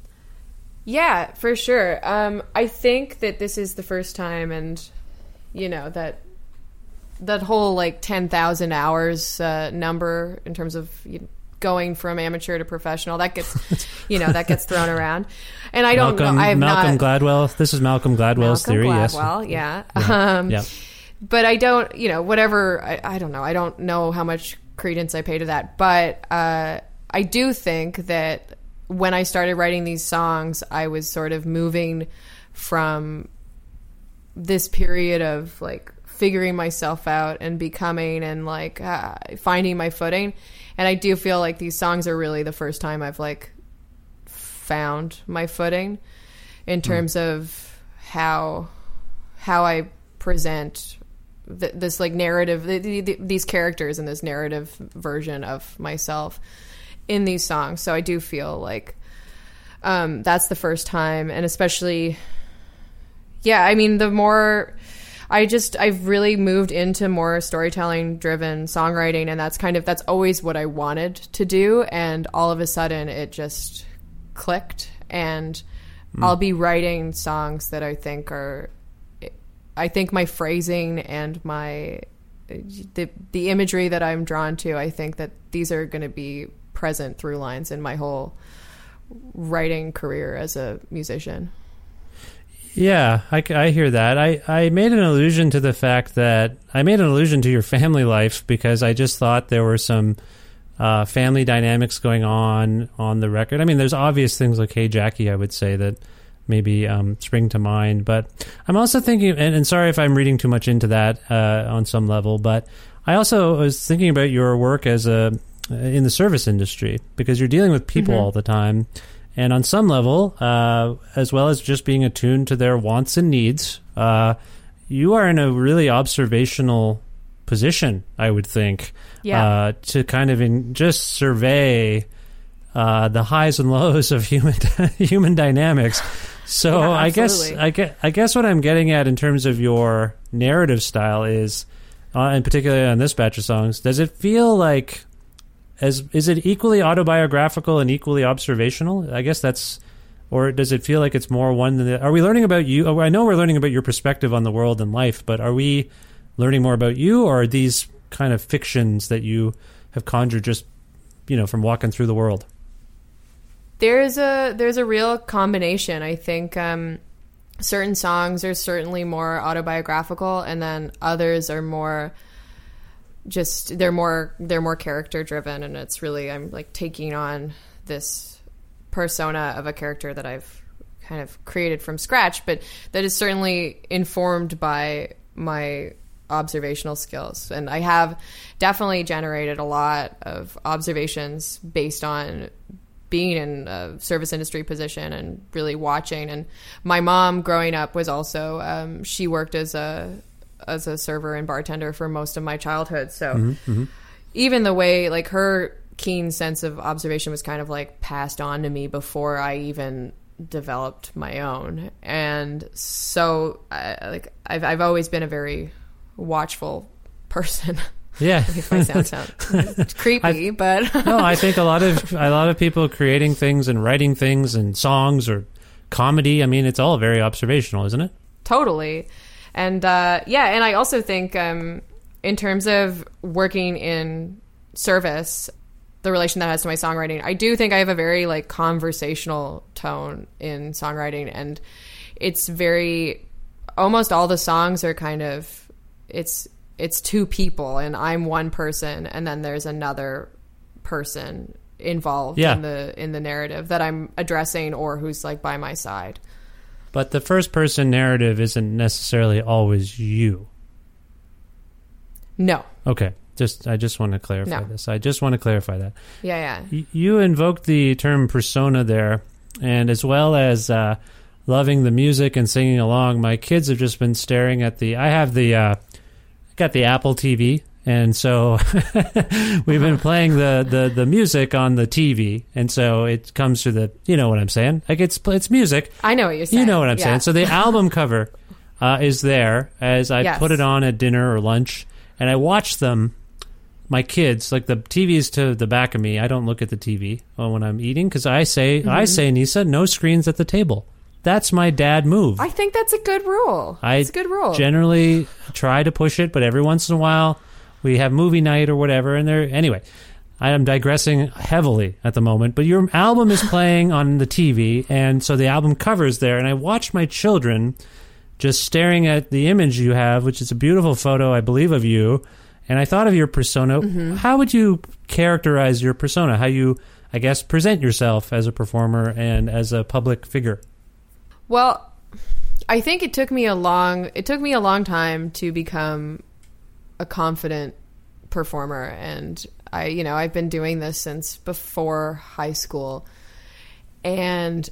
Yeah, for sure. Um, I think that this is the first time, and you know, that that whole like ten thousand hours uh, number in terms of you know, going from amateur to professional, that gets, you know, that gets thrown around. And I don't Malcolm, know. I have Malcolm not, Gladwell. This is Malcolm Gladwell's Malcolm theory. Gladwell, yes. Yeah. Yeah. Um, yeah. But I don't, you know, whatever. I, I don't know. I don't know how much credence I pay to that. But uh, I do think that when I started writing these songs, I was sort of moving from this period of like figuring myself out and becoming and like uh, finding my footing. And I do feel like these songs are really the first time I've like found my footing in terms mm. of how how I present th- this like narrative, th- th- these characters in this narrative version of myself in these songs. So I do feel like um, that's the first time, and especially, yeah, I mean, the more I just, I've really moved into more storytelling driven songwriting, and that's kind of, that's always what I wanted to do. And all of a sudden it just clicked, and mm. I'll be writing songs that I think are, I think my phrasing and my, the, the imagery that I'm drawn to, I think that these are going to be present through lines in my whole writing career as a musician. Yeah, I, I hear that. I, I made an allusion to the fact that I made an allusion to your family life because I just thought there were some uh, family dynamics going on on the record. I mean, there's obvious things like Hey Jackie, I would say, that maybe um, spring to mind. But I'm also thinking, and, and sorry if I'm reading too much into that uh, on some level, but I also was thinking about your work as a in the service industry, because you're dealing with people mm-hmm. all the time. And on some level, uh, as well as just being attuned to their wants and needs, uh, you are in a really observational position, I would think, yeah. uh, to kind of in, just survey uh, the highs and lows of human human dynamics. So yeah, I guess I guess I guess what I'm getting at in terms of your narrative style is, uh, and particularly on this batch of songs, does it feel like As, is it equally autobiographical and equally observational? I guess that's, or does it feel like it's more one than the, are we learning about you? Oh, I know we're learning about your perspective on the world and life, but are we learning more about you, or are these kind of fictions that you have conjured just, you know, from walking through the world? There's a, there's a real combination. I think um, certain songs are certainly more autobiographical, and then others are more just they're more they're more character driven, and it's really I'm like taking on this persona of a character that I've kind of created from scratch, but that is certainly informed by my observational skills. And I have definitely generated a lot of observations based on being in a service industry position and really watching. And my mom growing up was also, um, she worked as a, as a server and bartender for most of my childhood. So Mm-hmm, mm-hmm. even the way, like, her keen sense of observation was kind of like passed on to me before I even developed my own. And so I, like I've, I've always been a very watchful person. Yeah. It makes my sound sound creepy, I, but no, I think a lot of a lot of people creating things and writing things and songs or comedy, I mean, it's all very observational, isn't it? Totally. And uh, yeah, and I also think um, in terms of working in service, the relation that has to my songwriting, I do think I have a very like conversational tone in songwriting, and it's very, almost all the songs are kind of, it's it's two people and I'm one person and then there's another person involved yeah. in the in the narrative that I'm addressing or who's like by my side. But the first person narrative isn't necessarily always you. No. Okay. Just I just want to clarify No. this. I just want to clarify that. Yeah, yeah. Y- you invoked the term persona there, and as well as uh, loving the music and singing along, my kids have just been staring at the. I have the. Uh, got the Apple T V, and so we've been playing the, the, the music on the T V, and so it comes to the. You know what I'm saying? Like it's it's music. I know what you're saying. You know what I'm yeah. saying? So the album cover uh, is there as I Yes. put it on at dinner or lunch, and I watch them. My kids, like the T V is to the back of me. I don't look at the T V when I'm eating because I say, Mm-hmm. I say, Nisa, no screens at the table. That's my dad move. I think that's a good rule. I it's a good rule. generally try to push it, but every once in a while we have movie night or whatever. And there, anyway, I am digressing heavily at the moment. But your album is playing on the T V, and so the album cover is there. And I watch my children just staring at the image you have, which is a beautiful photo, I believe, of you. And I thought of your persona. Mm-hmm. How would you characterize your persona? How you, I guess, present yourself as a performer and as a public figure? Well, I think it took me a long it took me a long time to become a confident performer, and I, you know, I've been doing this since before high school. And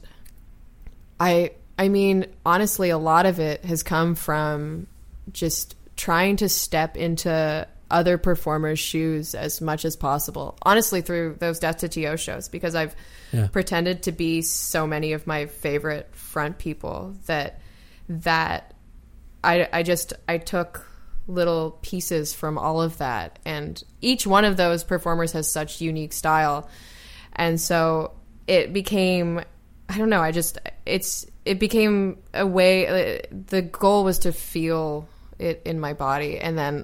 I I mean, honestly, a lot of it has come from just trying to step into other performers' shoes as much as possible. Honestly, through those Death to T O shows, because I've Yeah. pretended to be so many of my favorite front people that that I I just I took little pieces from all of that, and each one of those performers has such unique style, and so it became, I don't know, I just it's it became a way. The goal was to feel it in my body, and then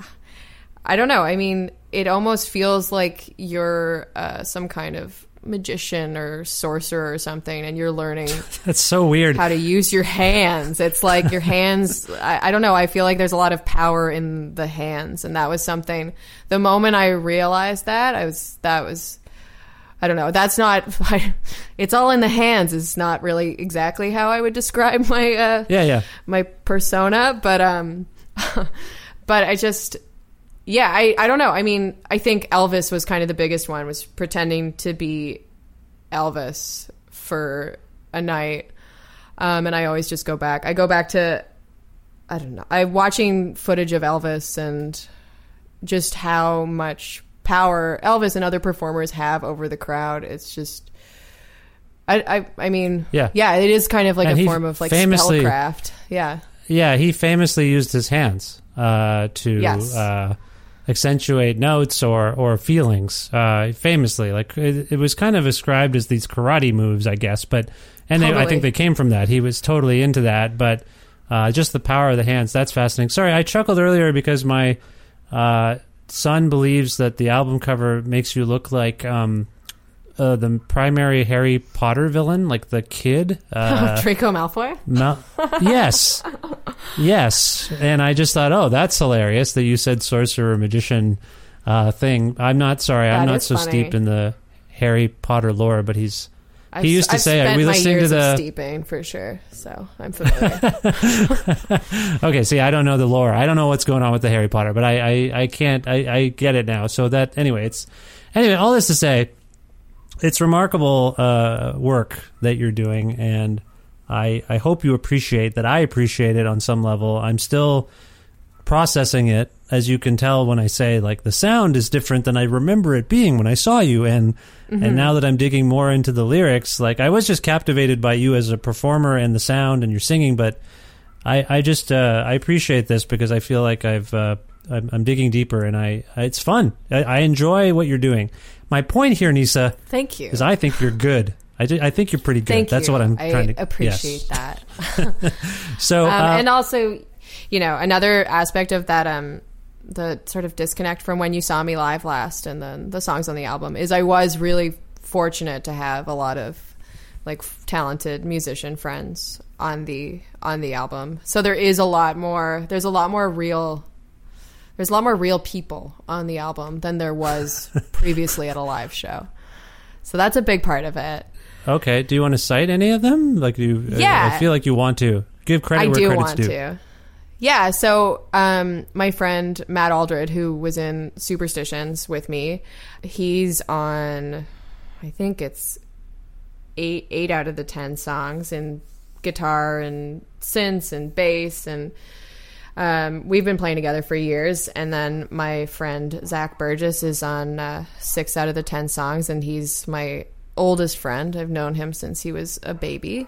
I don't know, I mean, it almost feels like you're uh, some kind of magician or sorcerer or something, and you're learning That's so weird. how to use your hands. It's like your hands, I, I don't know, I feel like there's a lot of power in the hands, and that was something, the moment I realized that, I was, that was, I don't know, that's not, it's all in the hands is not really exactly how I would describe my, uh, yeah, yeah. my persona, but, um, but I just, yeah, I, I don't know. I mean, I think Elvis was kind of the biggest one, was pretending to be Elvis for a night. Um, and I always just go back. I go back to, I don't know, I'm watching footage of Elvis and just how much power Elvis and other performers have over the crowd. It's just, I, I, I mean, Yeah. yeah, it is kind of like And a he form of like famously- spellcraft. Yeah. Yeah, he famously used his hands uh, to Yes. uh, accentuate notes or, or feelings. Uh, famously, like it, it was kind of ascribed as these karate moves, I guess. But and they, I Totally. think they came from that. He was totally into that. But uh, just the power of the hands, that's fascinating. Sorry, I chuckled earlier because my uh, son believes that the album cover makes you look like um, uh, the primary Harry Potter villain, like the kid. Uh, Draco Malfoy? No. Yes. Yes. And I just thought, oh, that's hilarious that you said sorcerer, magician uh, thing. I'm not sorry. I'm That not is so funny. steeped in the Harry Potter lore, but he's I've, he used to I've say, spent "Are we my listening years to the of steeping for sure?" So I'm familiar. Okay, see, I don't know the lore. I don't know what's going on with the Harry Potter, but I, I, I can't. I, I get it now. So that anyway, it's anyway. All this to say, it's remarkable uh, work that you're doing, and I, I hope you appreciate that. I appreciate it on some level. I'm still processing it, as you can tell when I say, like, the sound is different than I remember it being when I saw you, and mm-hmm. and now that I'm digging more into the lyrics, like, I was just captivated by you as a performer and the sound and your singing, but I, I just uh, I appreciate this because I feel like I've uh, I'm, I'm digging deeper, and I it's fun. I, I enjoy what you're doing. My point here, Nisa, thank you, is I think you're good. I, do, I think you're pretty good. Thank That's you. what I'm I trying to appreciate yes. that. So um, uh, and also, you know, another aspect of that, um, the sort of disconnect from when you saw me live last, and then the songs on the album, is I was really fortunate to have a lot of like talented musician friends on the on the album. So there is a lot more. There's a lot more real. There's a lot more real people on the album than there was previously at a live show. So that's a big part of it. Okay. Do you want to cite any of them? Like you? Yeah. I feel like you want to give credit I where do credit's want due. to. Yeah. So um, my friend Matt Aldred, who was in Superstitions with me, he's on, I think it's eight eight out of the ten songs in guitar and synths and bass, and um, we've been playing together for years. And then my friend Zach Burgess is on uh, six out of the ten songs, and he's my oldest friend. I've known him since he was a baby,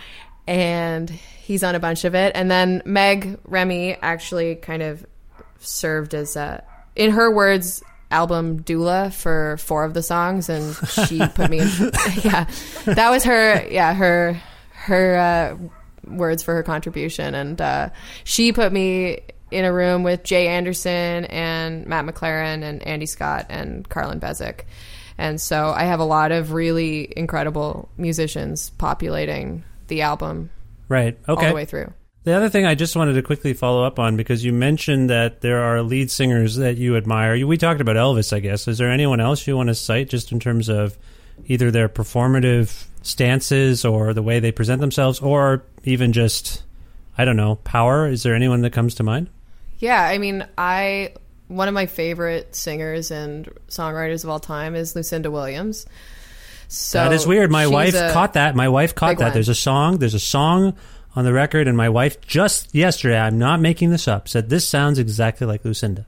and he's on a bunch of it. And then Meg Remy actually kind of served as a, in her words, album doula for four of the songs, and she put me in. Yeah, that was her. Yeah, her her uh, words for her contribution, and uh, she put me in a room with Jay Anderson and Matt McLaren and Andy Scott and Carlin Bezic, and so I have a lot of really incredible musicians populating the album. Right. Okay. All the way through. The other thing I just wanted to quickly follow up on, because you mentioned that there are lead singers that you admire. We talked about Elvis, I guess. Is there anyone else you want to cite just in terms of either their performative stances or the way they present themselves, or even just, I don't know, power? Is there anyone that comes to mind? Yeah, I mean, I one of my favorite singers and songwriters of all time is Lucinda Williams. So that is weird. My wife caught that. My wife caught that. one. There's a song. There's a song on the record, and my wife just yesterday, I'm not making this up, said this sounds exactly like Lucinda.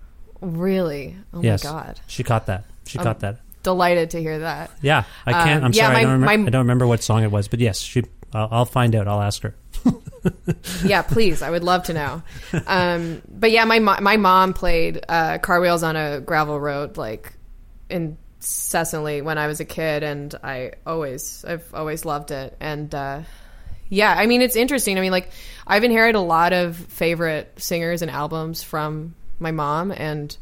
Really? Oh yes. my God. She caught that. She I'm caught that. Delighted to hear that. Yeah, I can't. Um, I'm yeah, sorry. my, I, don't remember, my, I don't remember what song it was, but yes, she. I'll, I'll find out. I'll ask her. Yeah, please. I would love to know. Um, but yeah, my mo- my mom played uh, Car Wheels on a Gravel Road like incessantly when I was a kid, and I always, I've always loved it. And uh, yeah, I mean, it's interesting. I mean, like, I've inherited a lot of favorite singers and albums from my mom, and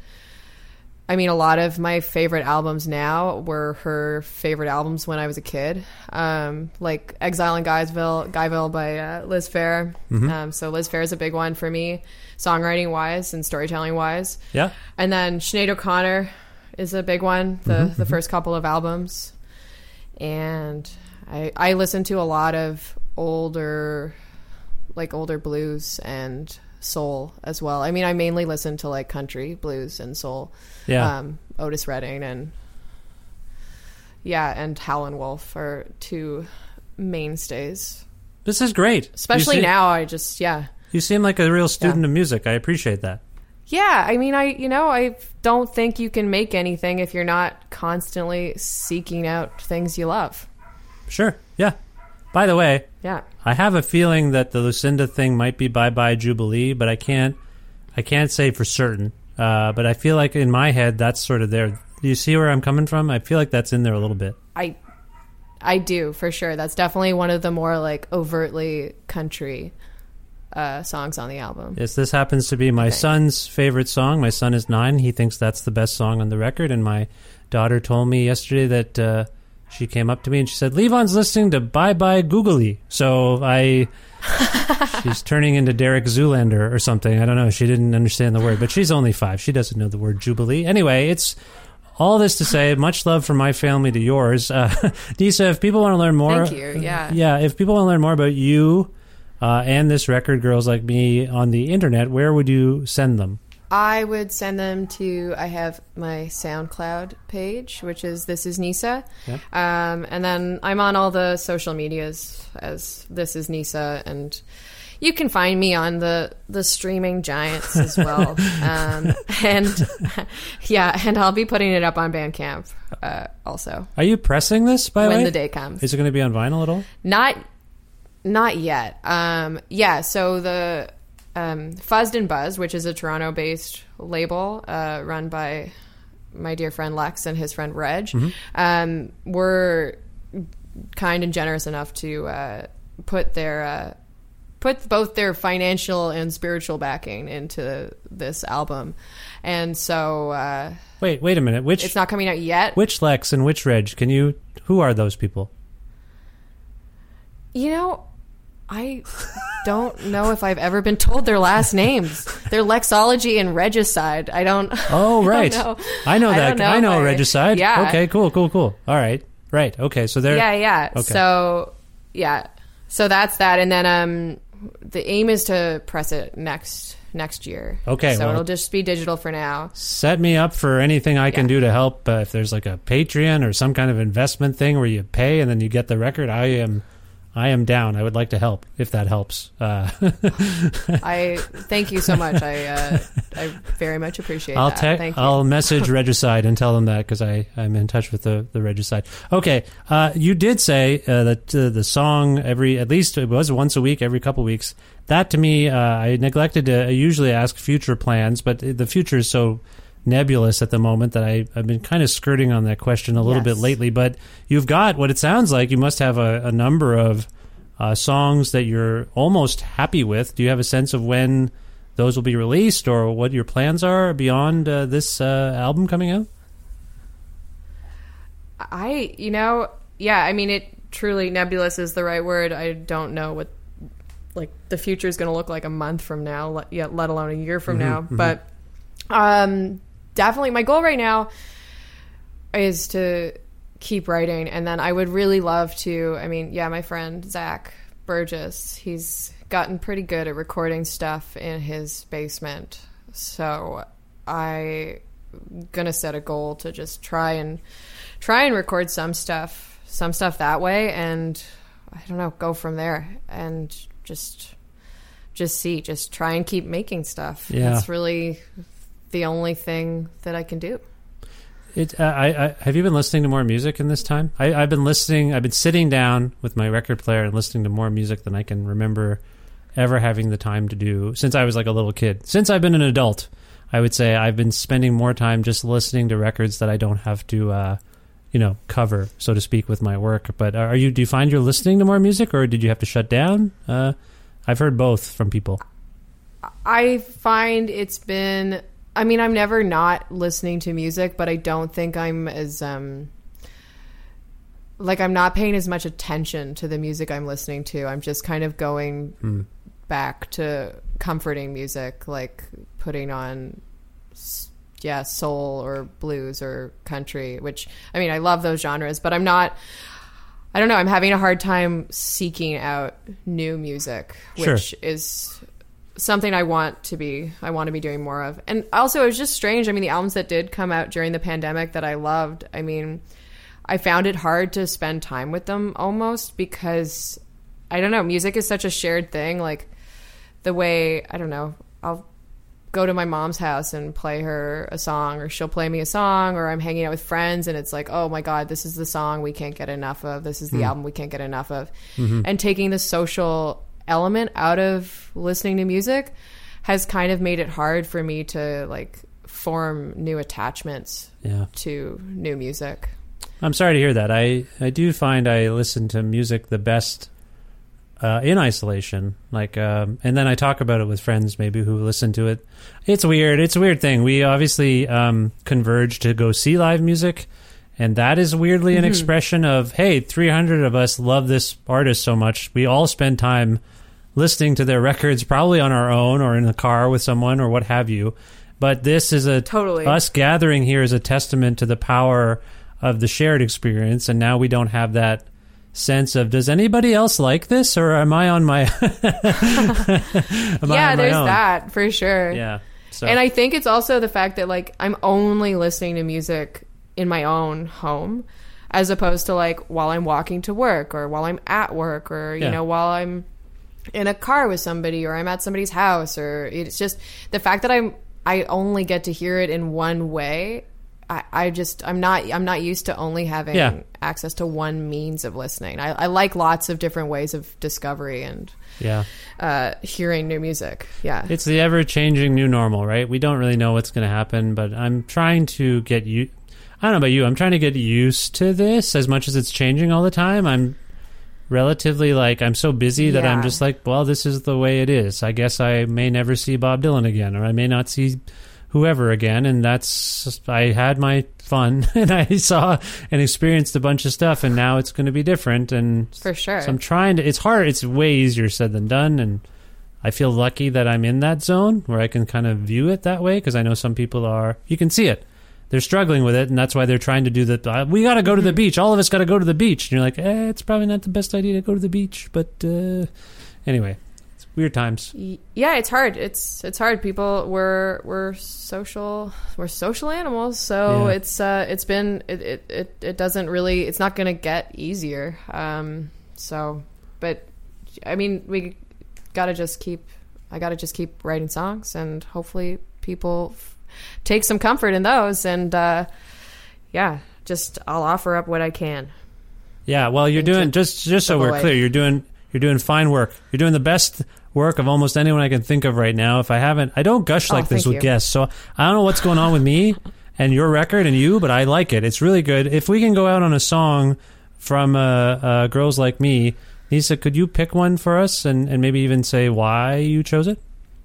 I mean, a lot of my favorite albums now were her favorite albums when I was a kid, um, like Exile in Guyville, Guyville by uh, Liz Phair. Mm-hmm. Um, so Liz Phair is a big one for me, songwriting-wise and storytelling-wise. Yeah. And then Sinead O'Connor is a big one, the, mm-hmm. the first couple of albums. And I, I listen to a lot of older, like older blues and soul as well. I mean, I mainly listen to like country, blues, and soul. Yeah. Um, Otis Redding and yeah, and Howlin' Wolf are two mainstays. This is great. Especially seem, now, I just yeah. You seem like a real student yeah. of music. I appreciate that. Yeah, I mean, I you know, I don't think you can make anything if you're not constantly seeking out things you love. Sure. Yeah. By the way, yeah, I have a feeling that the Lucinda thing might be Bye Bye Jubilee, but I can't I can't say for certain. Uh, but I feel like in my head that's sort of there. Do you see where I'm coming from? I feel like that's in there a little bit. I I do, for sure. That's definitely one of the more like overtly country uh, songs on the album. Yes, this happens to be my son's favorite song. My son is nine. He thinks that's the best song on the record, and my daughter told me yesterday that uh, she came up to me and she said, Levon's listening to Bye Bye Googly. So I... she's turning into Derek Zoolander or something. I don't know. She didn't understand the word, but she's only five. She doesn't know the word Jubilee. Anyway, it's all this to say, much love from my family to yours. Uh, Nisa, if people want to learn more... Thank you, yeah. Yeah, if people want to learn more about you uh, and this record, Girls Like Me, on the internet, where would you send them? I would send them to, I have my SoundCloud page, which is This Is Nisa. Yeah. Um, and then I'm on all the social medias as This Is Nisa. And you can find me on the, the streaming giants as well. um, and yeah, and I'll be putting it up on Bandcamp uh, also. Are you pressing this, by the way? When the day comes. Is it going to be on vinyl at all? Not, not yet. Um, yeah, so the... Um, Fuzzed and Buzzed, which is a Toronto-based label uh, run by my dear friend Lex and his friend Reg, mm-hmm. um, were kind and generous enough to uh, put their uh, put both their financial and spiritual backing into this album, and so uh, wait, wait a minute, which it's not coming out yet. Which Lex and which Reg? Can you? Who are those people? You know. I don't know if I've ever been told their last names. They're Lexology and Regicide. I don't. Oh, right. I, don't know. I know that. I know, I know Regicide. Yeah. Okay. Cool. Cool. Cool. All right. Right. Okay. So they're. Yeah. Yeah. Okay. So yeah. So that's that, and then um, the aim is to press it next next year. Okay. So well, it'll just be digital for now. Set me up for anything I can yeah. do to help. Uh, if there's like a Patreon or some kind of investment thing where you pay and then you get the record, I am. I am down. I would like to help if that helps. Uh, I thank you so much. I uh, I very much appreciate I'll that. Te- thank you. I'll message Regicide and tell them that because I I'm in touch with the the Regicide. Okay, uh, you did say uh, that uh, the song every at least it was once a week, every couple weeks. That to me, uh, I neglected to I usually ask future plans, but the future is so nebulous at the moment that I, I've been kind of skirting on that question a little yes. bit lately, but you've got what it sounds like. You must have a, a number of uh, songs that you're almost happy with. Do you have a sense of when those will be released or what your plans are beyond uh, this uh, album coming out? I, you know, yeah, I mean, it truly nebulous is the right word. I don't know what like the future is going to look like a month from now, let, yet, let alone a year from mm-hmm, now. Mm-hmm. But um definitely my goal right now is to keep writing, and then I would really love to I mean yeah my friend Zach Burgess, he's gotten pretty good at recording stuff in his basement, so I gonna set a goal to just try and try and record some stuff some stuff that way, and I don't know, go from there and just just see just try and keep making stuff. Yeah, that's really the only thing that I can do. It, uh, I, I, have you been listening to more music in this time? I, I've been listening, I've been sitting down with my record player and listening to more music than I can remember ever having the time to do since I was like a little kid. Since I've been an adult, I would say I've been spending more time just listening to records that I don't have to, uh, you know, cover, so to speak, with my work. But are you, do you find you're listening to more music, or did you have to shut down? Uh, I've heard both from people. I find it's been... I mean, I'm never not listening to music, but I don't think I'm as, um, like, I'm not paying as much attention to the music I'm listening to. I'm just kind of going mm. back to comforting music, like putting on, yeah, soul or blues or country, which, I mean, I love those genres, but I'm not, I don't know, I'm having a hard time seeking out new music, which sure. is... something I want to be I want to be doing more of. And also it was just strange. I mean, the albums that did come out during the pandemic that I loved, I mean, I found it hard to spend time with them almost because I don't know, music is such a shared thing. Like the way, I don't know, I'll go to my mom's house and play her a song, or she'll play me a song, or I'm hanging out with friends and it's like, oh my God, this is the song we can't get enough of. This is the mm. album we can't get enough of. Mm-hmm. And taking the social element out of listening to music has kind of made it hard for me to like form new attachments yeah. to new music. I'm sorry to hear that. I, I do find I listen to music the best uh, in isolation. Like, um, and then I talk about it with friends maybe who listen to it. It's weird. It's a weird thing. We obviously um, converge to go see live music, and that is weirdly an mm-hmm. expression of, hey, three hundred of us love this artist so much. We all spend time listening to their records, probably on our own or in the car with someone or what have you. But this is a Totally. us gathering here is a testament to the power of the shared experience, and now we don't have that sense of, does anybody else like this, or am I on my? am I Yeah, on my there's own? that for sure. Yeah. So. And I think it's also the fact that like I'm only listening to music in my own home, as opposed to like while I'm walking to work or while I'm at work or you Yeah. know while I'm in a car with somebody or I'm at somebody's house, or it's just the fact that I'm I only get to hear it in one way. I, I just I'm not I'm not used to only having Yeah. access to one means of listening. I, I like lots of different ways of discovery and Yeah. uh, hearing new music. Yeah, It's the ever-changing new normal, right? We don't really know what's going to happen, but I'm trying to get you. I don't know about you. I'm trying to get used to this as much as it's changing all the time. I'm relatively like I'm so busy that I'm Yeah. just like, well, this is the way it is. I guess I may never see Bob Dylan again, or I may not see whoever again, and that's I had my fun and I saw and experienced a bunch of stuff, and now it's going to be different. And for sure. so I'm trying to. It's hard. It's way easier said than done, and I feel lucky that I'm in that zone where I can kind of view it that way, because I know some people are. You can see it. They're struggling with it, and that's why they're trying to do the. Uh, we got to go to the beach. All of us got to go to the beach. And you're like, eh, it's probably not the best idea to go to the beach, but uh, anyway, it's weird times. Yeah, it's hard. It's it's hard. People we're we're social we're social animals, so Yeah. it's uh it's been it, it, it, it doesn't really it's not gonna get easier. Um so but I mean we gotta just keep I gotta just keep writing songs, and hopefully people f- take some comfort in those, and uh yeah, just I'll offer up what I can. Yeah, well, you're Into doing just just so the we're boy. clear. You're doing you're doing fine work. You're doing the best work of almost anyone I can think of right now. If I haven't, I don't gush Oh, like this thank with you. guests, so I don't know what's going on with me and your record and you, but I like it. It's really good. If we can go out on a song from uh, uh, Girls Like Me, Nisa, could you pick one for us and, and maybe even say why you chose it?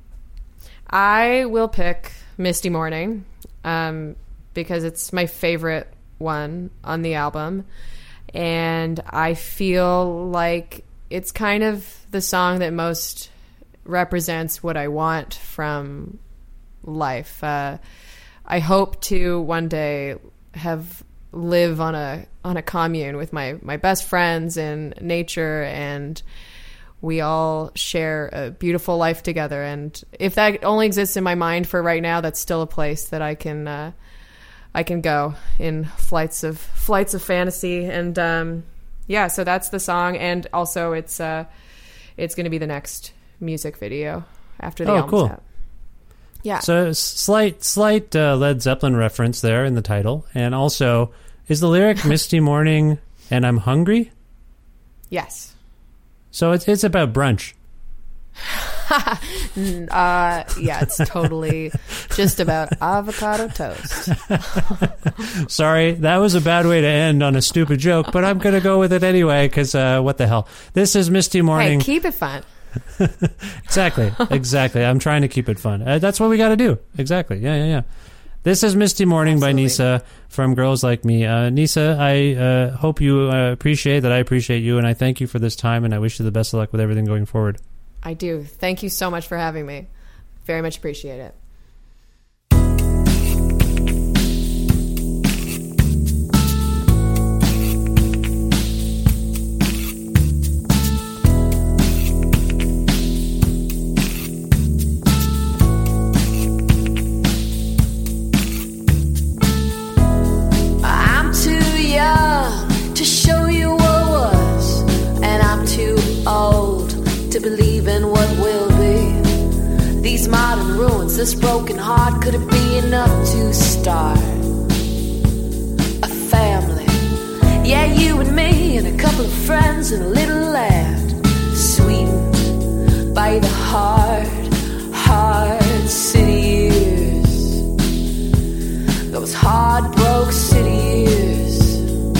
I will pick Misty Morning um, because it's my favorite one on the album. And I feel like it's kind of the song that most represents what I want from life. Uh, I hope to one day have live on a on a commune with my, my best friends in nature, and we all share a beautiful life together. And if that only exists in my mind for right now, that's still a place that I can uh, I can go in flights of flights of fantasy. And um, yeah, so that's the song, and also it's uh, it's going to be the next music video after the Oh, album's cool. out. Yeah. So s- slight slight uh, Led Zeppelin reference there in the title, and also is the lyric "Misty Morning" and "I'm hungry." Yes. So it's it's about brunch. Uh, yeah, it's totally just about avocado toast. Sorry, that was a bad way to end on a stupid joke, but I'm going to go with it anyway because uh, what the hell. This is Misty Morning. Hey, keep it fun. Exactly, exactly. I'm trying to keep it fun. Uh, that's what we got to do. Exactly. Yeah, yeah, yeah. This is Misty Morning Absolutely. by Nisa from Girls Like Me. Uh, Nisa, I uh, hope you uh, appreciate that I appreciate you, and I thank you for this time, and I wish you the best of luck with everything going forward. I do. Thank you so much for having me. Very much appreciate it. I'm too young to show you what was, and I'm too old to believe in what will be. These modern ruins, this broken heart, could it be enough to start a family? Yeah, you and me and a couple of friends and a little lad, sweetened by the hard, hard city years. Those hard broke city years.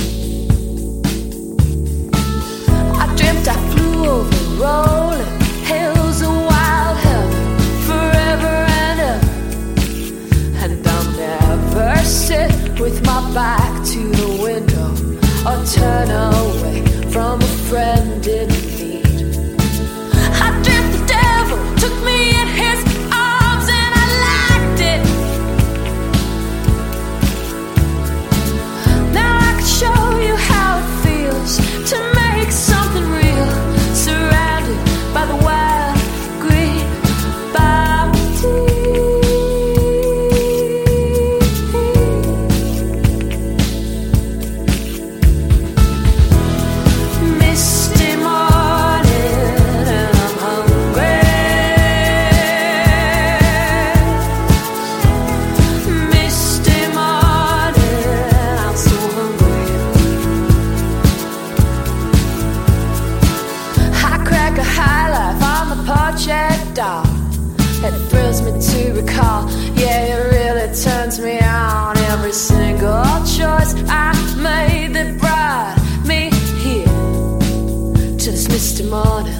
I dreamt I flew over rolling hills of wild heaven forever and ever. And I'll never sit with my back to the window or turn away from a friend in need. star. It thrills me to recall. Yeah, it really turns me on. Every single choice I made that brought me here to this misty morning.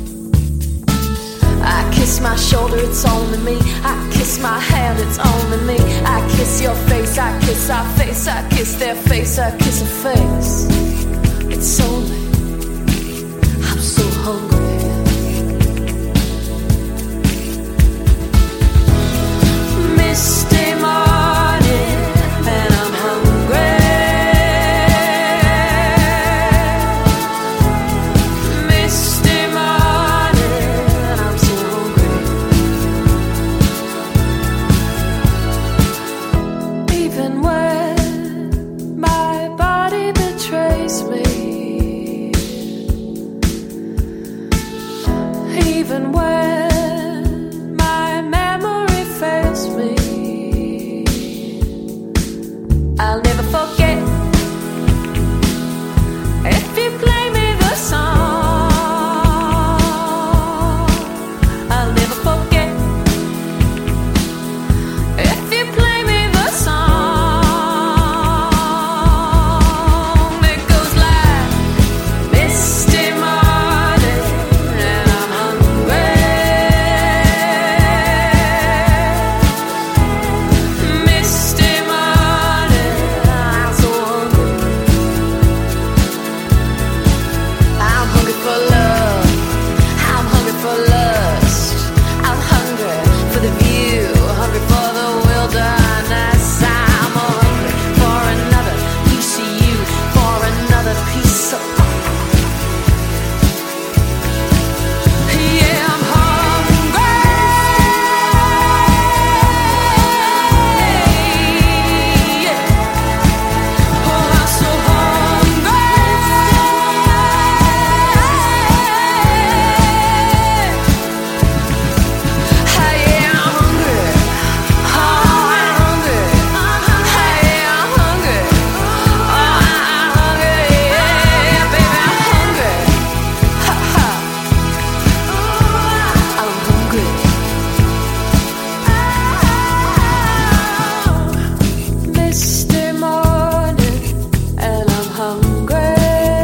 I kiss my shoulder, it's only me. I kiss my hand, it's only me. I kiss your face, I kiss our face. I kiss their face, I kiss a face. It's only, I'm so hungry. Misty morning, and I'm hungry. Misty morning, and I'm so hungry. Even when my body betrays me, even when my memory fails me, I'll never forget if you play me the song. I'll never forget if you play me the song. It goes like misty morning, and I'm hungry. Misty morning, I'm so hungry. I'm hungry for love. I'm hungry for lust. I'm hungry for the view. Hungry for the wilderness. I'm hungry for another piece of you. For another piece of. Yeah, I'm hungry. Yeah. Oh, I'm so hungry. Hey, I'm hungry. Oh, I'm hungry. Hey, I'm hungry. Oh, I'm hungry. Yeah, baby, I'm hungry. Ha ha. I'm hungry. Misty morning, and I'm hungry.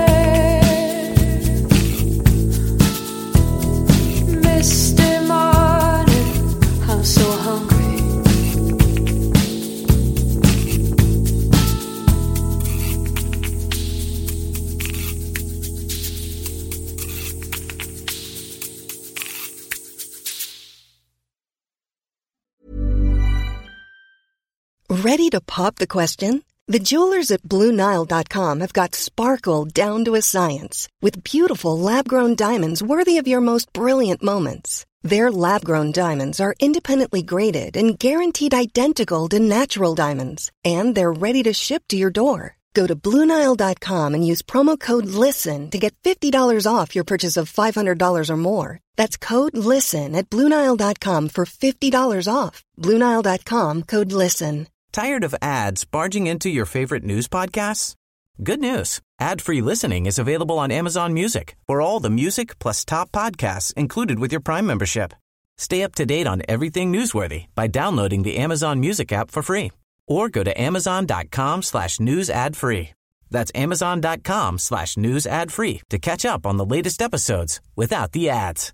Misty morning, I'm so hungry. Ready to pop the question? The jewelers at Blue Nile dot com have got sparkle down to a science with beautiful lab-grown diamonds worthy of your most brilliant moments. Their lab-grown diamonds are independently graded and guaranteed identical to natural diamonds, and they're ready to ship to your door. Go to Blue Nile dot com and use promo code LISTEN to get fifty dollars off your purchase of five hundred dollars or more. That's code LISTEN at Blue Nile dot com for fifty dollars off. Blue Nile dot com, code LISTEN. Tired of ads barging into your favorite news podcasts? Good news. Ad-free listening is available on Amazon Music for all the music plus top podcasts included with your Prime membership. Stay up to date on everything newsworthy by downloading the Amazon Music app for free or go to amazon.com slash news ad free. That's amazon.com slash news ad free to catch up on the latest episodes without the ads.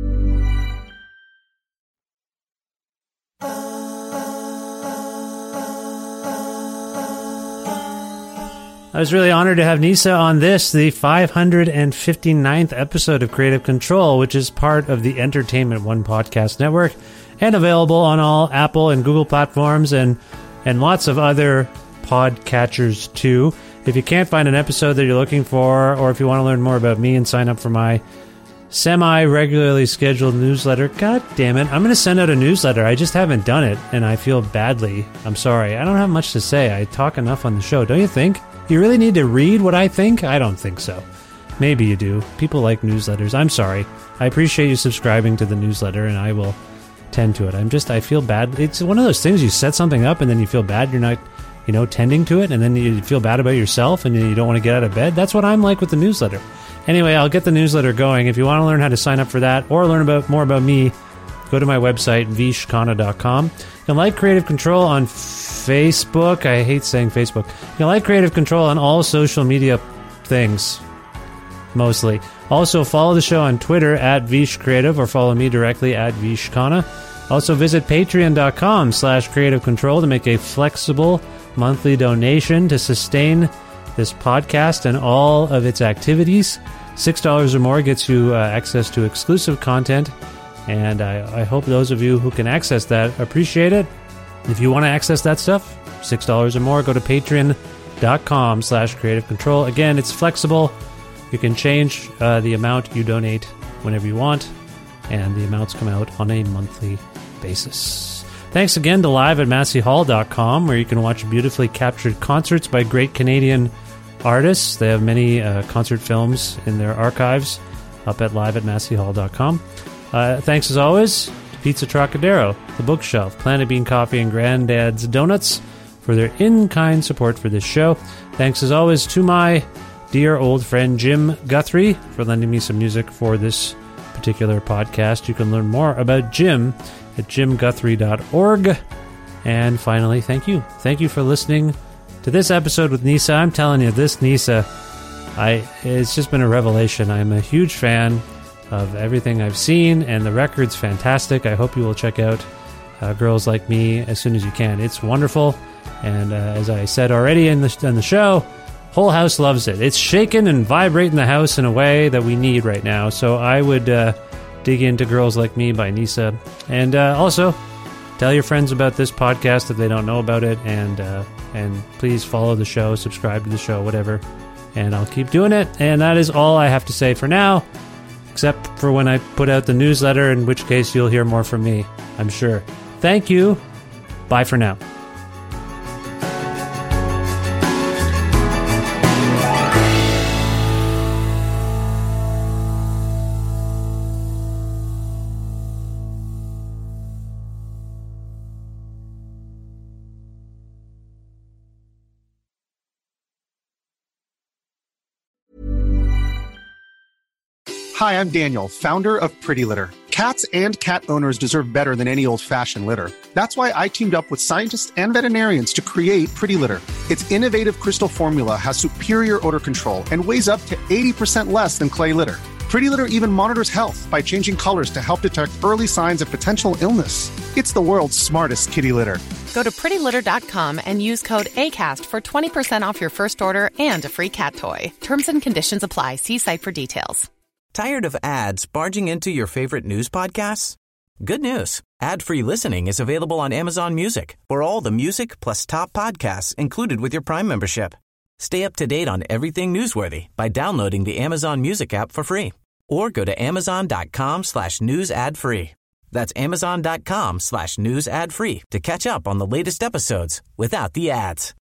I was really honored to have Nisa on this, the five hundred fifty-ninth episode of Creative Control, which is part of the Entertainment One Podcast Network and available on all Apple and Google platforms and, and lots of other podcatchers too. If you can't find an episode that you're looking for, or if you want to learn more about me and sign up for my semi-regularly scheduled newsletter, god damn it, I'm going to send out a newsletter. I just haven't done it, and I feel badly. I'm sorry. I don't have much to say. I talk enough on the show, don't you think? You really need to read what I think? I don't think so. Maybe you do. People like newsletters. I'm sorry. I appreciate you subscribing to the newsletter, and I will tend to it. I'm just, I feel bad. It's one of those things, you set something up, and then you feel bad you're not, you know, tending to it, and then you feel bad about yourself, and you don't want to get out of bed. That's what I'm like with the newsletter. Anyway, I'll get the newsletter going. If you want to learn how to sign up for that, or learn about more about me, go to my website, vish khanna dot com. You can like Creative Control on Facebook. I hate saying Facebook. You can like Creative Control on all social media things, mostly. Also, follow the show on Twitter at Vish Creative, or follow me directly at Vish Khanna. Also, visit patreon dot com slash creative control to make a flexible monthly donation to sustain this podcast and all of its activities. six dollars or more gets you uh, access to exclusive content, and I, I hope those of you who can access that appreciate it. If you want to access that stuff, six dollars or more, go to patreon dot com slash creative control. Again, it's flexible. You can change uh, the amount you donate whenever you want, and the amounts come out on a monthly basis. Thanks again to live at massey hall dot com, where you can watch beautifully captured concerts by great Canadian artists. They have many uh, concert films in their archives up at live at massey hall dot com. Uh, thanks as always to Pizza Trocadero, The Bookshelf, Planet Bean Coffee, and Granddad's Donuts for their in-kind support for this show. Thanks as always to my dear old friend Jim Guthrie for lending me some music for this particular podcast. You can learn more about Jim at jim guthrie dot org. And finally, thank you. Thank you for listening to this episode with Nisa. I'm telling you, this Nisa, I it's just been a revelation. I'm a huge fan of everything I've seen, and the record's fantastic. I hope you will check out uh, Girls Like Me as soon as you can. It's wonderful, and uh, as I said already in the, in the show, whole house loves it. It's shaking and vibrating the house in a way that we need right now, so I would uh, dig into Girls Like Me by Nisa. And uh, also, tell your friends about this podcast if they don't know about it, and uh, and please follow the show, subscribe to the show, whatever, and I'll keep doing it. And that is all I have to say for now, except for when I put out the newsletter, in which case you'll hear more from me, I'm sure. Thank you. Bye for now. Hi, I'm Daniel, founder of Pretty Litter. Cats and cat owners deserve better than any old-fashioned litter. That's why I teamed up with scientists and veterinarians to create Pretty Litter. Its innovative crystal formula has superior odor control and weighs up to eighty percent less than clay litter. Pretty Litter even monitors health by changing colors to help detect early signs of potential illness. It's the world's smartest kitty litter. Go to pretty litter dot com and use code ACAST for twenty percent off your first order and a free cat toy. Terms and conditions apply. See site for details. Tired of ads barging into your favorite news podcasts? Good news. Ad-free listening is available on Amazon Music for all the music plus top podcasts included with your Prime membership. Stay up to date on everything newsworthy by downloading the Amazon Music app for free or go to amazon.com slash news ad free. That's amazon.com slash news ad free to catch up on the latest episodes without the ads.